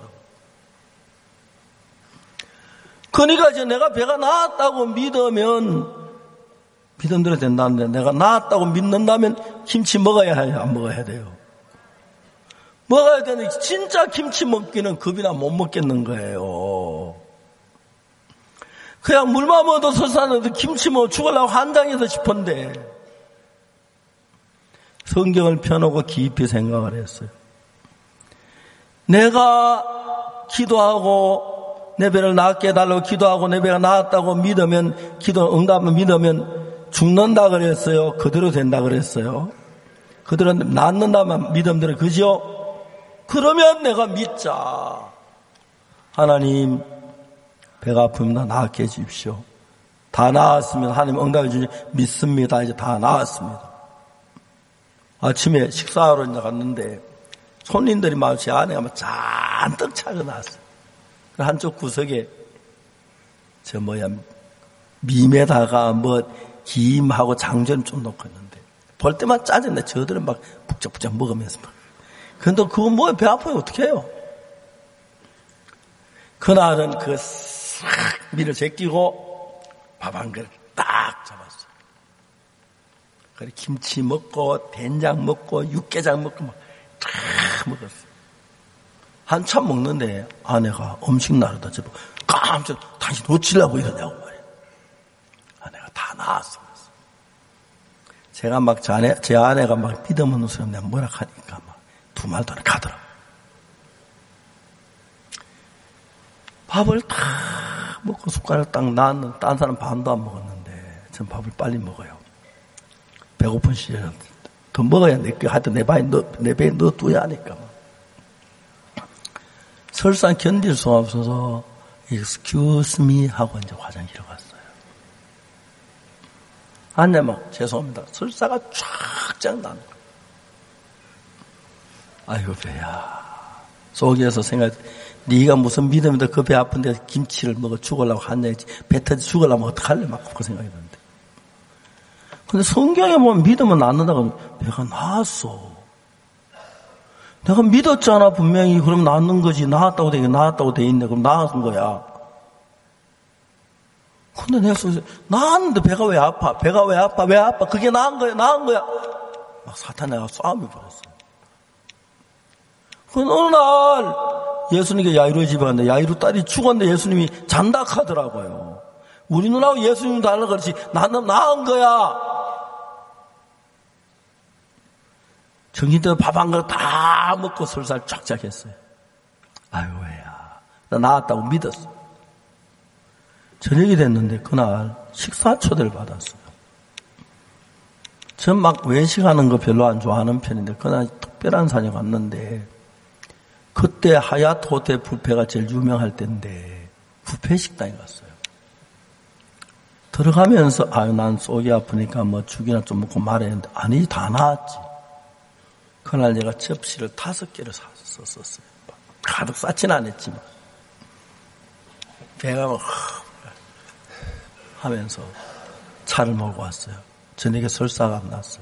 그러니까 이제 내가 배가 나았다고 믿으면 믿음대로 된다는데 내가 나았다고 믿는다면 김치 먹어야 해요? 안 먹어야 돼요? 먹어야 되는데 진짜 김치 먹기는 겁이나 못 먹겠는 거예요. 그냥 물만 먹어도 설사하는데 김치 먹어 죽으려고 환장해서 싶은데 성경을 펴놓고 깊이 생각을 했어요. 내가 기도하고 내 배를 낫게 해달라고 기도하고 내 배가 나았다고 믿으면 기도 응답을 믿으면 죽는다 그랬어요? 그대로 된다 그랬어요? 그대로 낫는다만 믿음대로 그죠? 그러면 내가 믿자. 하나님 배가 아픕니다. 나았게 해주십시오. 다 나았으면 하나님 응답해 주시 믿습니다. 이제 다 나았습니다. 아침에 식사하러 갔는데 손님들이 막 제 안에 가면 잔뜩 차고 나왔어요. 한쪽 구석에 저 뭐야 미에다가 뭐 김하고 장전 좀 넣고 있는데 볼 때만 짜증나. 저들은 막 북적북적 먹으면서 막. 근데 그거 뭐 배 아프면 어떻게 해요? 그날은 그 싹 밀을 제끼고 밥 한 그릇 딱 잡았어요. 그래 김치 먹고 된장 먹고 육개장 먹고 막 쫙 먹었어요. 한참 먹는데 아내가 음식 나르다 저보고 깜짝 당신 어찌려고 이러냐고 말이에요. 아내가 다 나았어. 제가 막 제, 아내, 제 아내가 막 믿음 없는 소리 내가 뭐라 하니까 막 두 말 더 가더라고. 밥을 다 먹고 숟가락 딱 놨는데 딴 사람 반도 안 먹었는데 전 밥을 빨리 먹어요. 배고픈 시절에 더 먹어야 내, 하여튼 내 배에 넣, 내 배에 넣어둬야 하니까. 설사 견딜 수가 없어서 excuse me 하고 이제 화장실에 갔어요. 앉아면 죄송합니다. 설사가 쫙쫙 나는 거예요. 아이고 배야. 속에서 생각, 네가 무슨 믿음이다 그 배 아픈데 김치를 먹어 죽으려고 하냐지 배 터지 죽으려면 어떡할래 막 그 생각이 드는데. 근데 성경에 보면 믿으면 낫는다고 하면 배가 나았어. 내가 믿었잖아 분명히. 그럼 낫는 거지. 나았다고 돼, 나았다고 돼 있네. 그럼 나은 거야. 근데 내가 속에서 나았는데 배가 왜 아파? 배가 왜 아파? 왜 아파? 그게 나은 거야? 나은 거야? 막 사탄이가 싸움이 벌었어요. 그 어느 날 예수님께 야이로 집에 갔는데 야이로 딸이 죽었는데 예수님이 잔다 하더라고요. 우리 누나하고 예수님 달라 그렇지 나는 나은 거야. 정신대로 밥 한 그릇 다 먹고 설살 쫙쫙 했어요. 아유 왜야 나 나았다고 믿었어. 저녁이 됐는데 그날 식사 초대를 받았어요. 전 막 외식하는 거 별로 안 좋아하는 편인데 그날 특별한 사정이 왔는데 그때 하얏트 호텔 뷔페가 제일 유명할 때인데 뷔페 식당에 갔어요. 들어가면서 아유 난 속이 아프니까 뭐 죽이나 좀 먹고 말해야 했는데 아니 다 나았지. 그날 제가 접시를 다섯 개를 샀었어요. 가득 쌓진 않았지만 배가 막 하면서 차를 몰고 왔어요. 저녁에 설사가 안 났어요.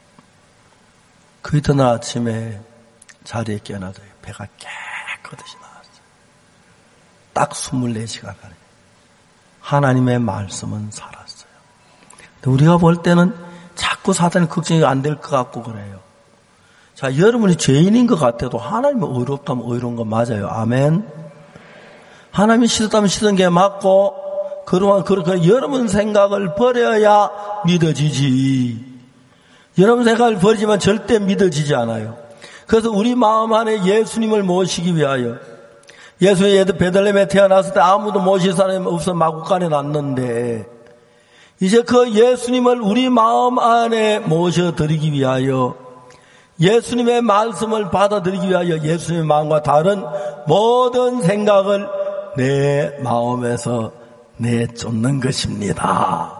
그 이튿날 아침에 자리에 깨어나더니 배가 깨끗이 나왔어요. 딱 스물네 시간 안에 하나님의 말씀은 살았어요. 근데 우리가 볼 때는 자꾸 사탄이 걱정이 안 될 것 같고 그래요. 자, 여러분이 죄인인 것 같아도 하나님이 의롭다면 의로운 거 맞아요. 아멘. 하나님이 싫었다면 싫은 게 맞고 그러면 그렇게 여러분 생각을 버려야 믿어지지. 여러분 생각을 버리지만 절대 믿어지지 않아요. 그래서 우리 마음 안에 예수님을 모시기 위하여 예수님이 베들레헴에 태어났을 때 아무도 모실 사람이 없어 마구간에 났는데 이제 그 예수님을 우리 마음 안에 모셔드리기 위하여 예수님의 말씀을 받아들이기 위하여 예수님의 마음과 다른 모든 생각을 내 마음에서 내쫓는 것입니다.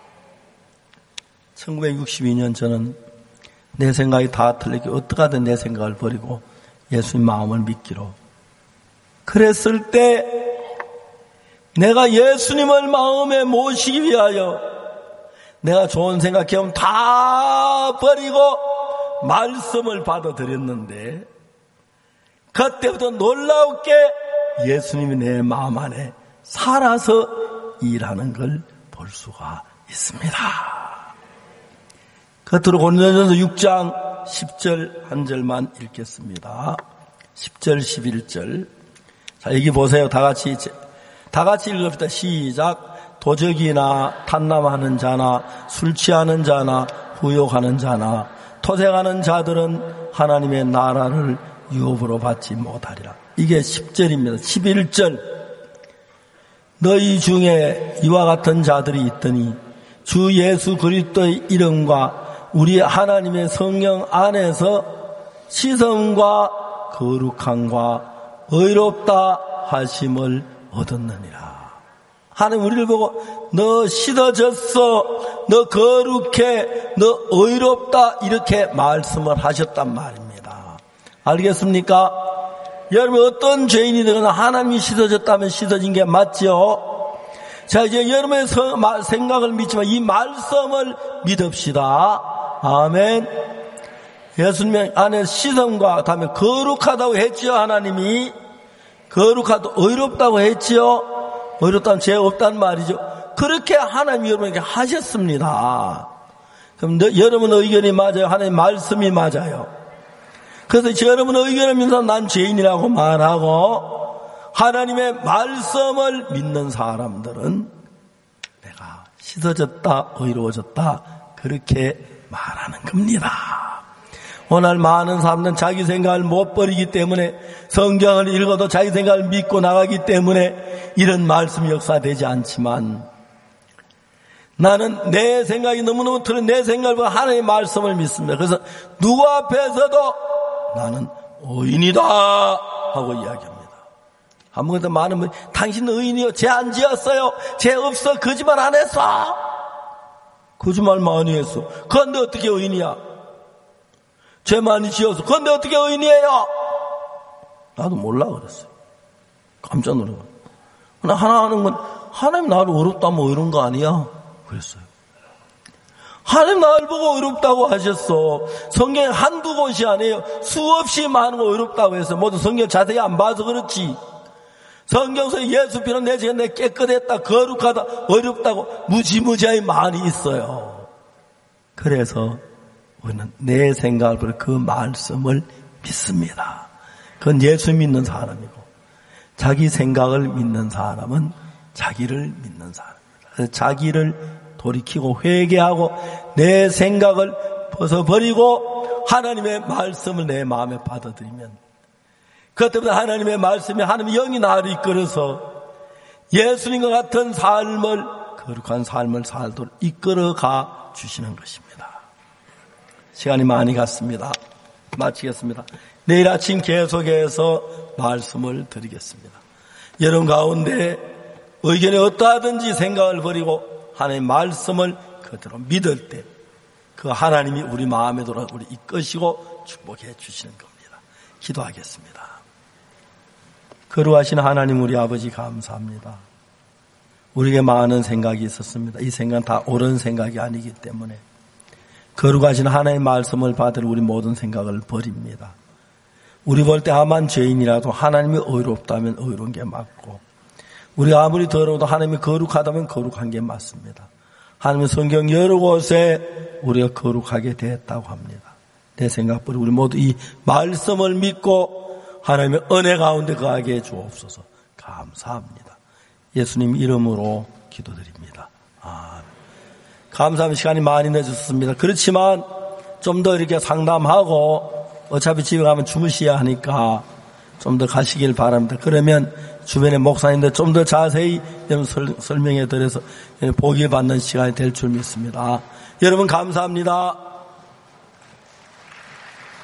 천구백육십이 년 저는 내 생각이 다 틀리게 어떻게 하든 내 생각을 버리고 예수님 마음을 믿기로 그랬을 때 내가 예수님을 마음에 모시기 위하여 내가 좋은 생각해오면 다 버리고 말씀을 받아들였는데 그때부터 놀라웠게 예수님이 내 마음 안에 살아서 일하는 걸 볼 수가 있습니다. 끝으로 고린도전서 육 장 십 절 한 절만 읽겠습니다. 십 절 십일 절. 자, 여기 보세요. 다 같이 다 같이 읽읍시다. 시작. 도적이나 탐남하는 자나 술 취하는 자나 후욕하는 자나 토색하는 자들은 하나님의 나라를 유업으로 받지 못하리라. 이게 십 절입니다. 십일 절. 너희 중에 이와 같은 자들이 있더니 주 예수 그리스도의 이름과 우리 하나님의 성령 안에서 시성과 거룩함과 의롭다 하심을 얻었느니라. 하나님 우리를 보고 너 씻어졌어, 너 거룩해, 너 의롭다 이렇게 말씀을 하셨단 말입니다. 알겠습니까? 여러분 어떤 죄인이 되거나 하나님이 씻어졌다면 씻어진 게 맞죠? 자, 이제 여러분의 생각을 믿지만 이 말씀을 믿읍시다. 아멘. 예수님 안에 시선과 다음에 거룩하다고 했지요. 하나님이 거룩하고 의롭다고 했지요. 의롭다면 죄 없다는 말이죠. 그렇게 하나님이 여러분에게 하셨습니다. 그럼 너, 여러분의 의견이 맞아요? 하나님 말씀이 맞아요? 그래서 여러분의 의견을 믿는 사람 난 죄인이라고 말하고 하나님의 말씀을 믿는 사람들은 내가 씻어졌다 의로워졌다 그렇게 말하는 겁니다. 오늘 많은 사람들은 자기 생각을 못 버리기 때문에 성경을 읽어도 자기 생각을 믿고 나가기 때문에 이런 말씀이 역사되지 않지만 나는 내 생각이 너무너무 틀린 내 생각보다 하나님의 말씀을 믿습니다. 그래서 누구 앞에서도 나는 의인이다 하고 이야기합니다. 아무것도 많은 분이 당신은 의인이요 죄 안 지었어요, 죄 없어, 거짓말 안 했어. 거짓말 많이 했어. 그런데 어떻게 의인이야? 죄 많이 지어서 그런데 어떻게 의인이에요? 나도 몰라 그랬어요. 깜짝 놀라고. 나 하나 하는 건 하나님 나를 어렵다면 이런 거 아니야? 그랬어요. 하나님 나를 보고 어렵다고 하셨어. 성경에 한두 곳이 아니에요. 수없이 많은 거 어렵다고 했어요. 모두 성경 자세히 안 봐서 그렇지. 성경에서 예수 피는 내 죄가 내 깨끗했다, 거룩하다, 어렵다고 무지무지하게 많이 있어요. 그래서 우리는 내 생각을 보고 그 말씀을 믿습니다. 그건 예수 믿는 사람이고 자기 생각을 믿는 사람은 자기를 믿는 사람입니다. 그래서 자기를 돌이키고 회개하고 내 생각을 벗어버리고 하나님의 말씀을 내 마음에 받아들이면 그것 때문에 하나님의 말씀이 하나님의 영이 나를 이끌어서 예수님과 같은 삶을 거룩한 삶을 살도록 이끌어가 주시는 것입니다. 시간이 많이 갔습니다. 마치겠습니다. 내일 아침 계속해서 말씀을 드리겠습니다. 여러분 가운데 의견이 어떠하든지 생각을 버리고 하나님의 말씀을 그대로 믿을 때 그 하나님이 우리 마음에 들어 우리 이끄시고 축복해 주시는 겁니다. 기도하겠습니다. 거룩하신 하나님 우리 아버지 감사합니다. 우리에게 많은 생각이 있었습니다. 이 생각은 다 옳은 생각이 아니기 때문에 거룩하신 하나님의 말씀을 받을 우리 모든 생각을 버립니다. 우리 볼 때 아만 죄인이라도 하나님이 의롭다면 의로운 게 맞고 우리가 아무리 더러워도 하나님이 거룩하다면 거룩한 게 맞습니다. 하나님은 성경 여러 곳에 우리가 거룩하게 되었다고 합니다. 내 생각 버리고 우리 모두 이 말씀을 믿고 하나님의 은혜 가운데 거하게 해 주옵소서. 감사합니다. 예수님 이름으로 기도드립니다. 아멘. 감사합니다. 시간이 많이 늦었습니다. 그렇지만 좀 더 이렇게 상담하고 어차피 집에 가면 주무셔야 하니까 좀 더 가시길 바랍니다. 그러면 주변의 목사님들 좀 더 자세히 설명해 드려서 복을 받는 시간이 될 줄 믿습니다. 여러분 감사합니다.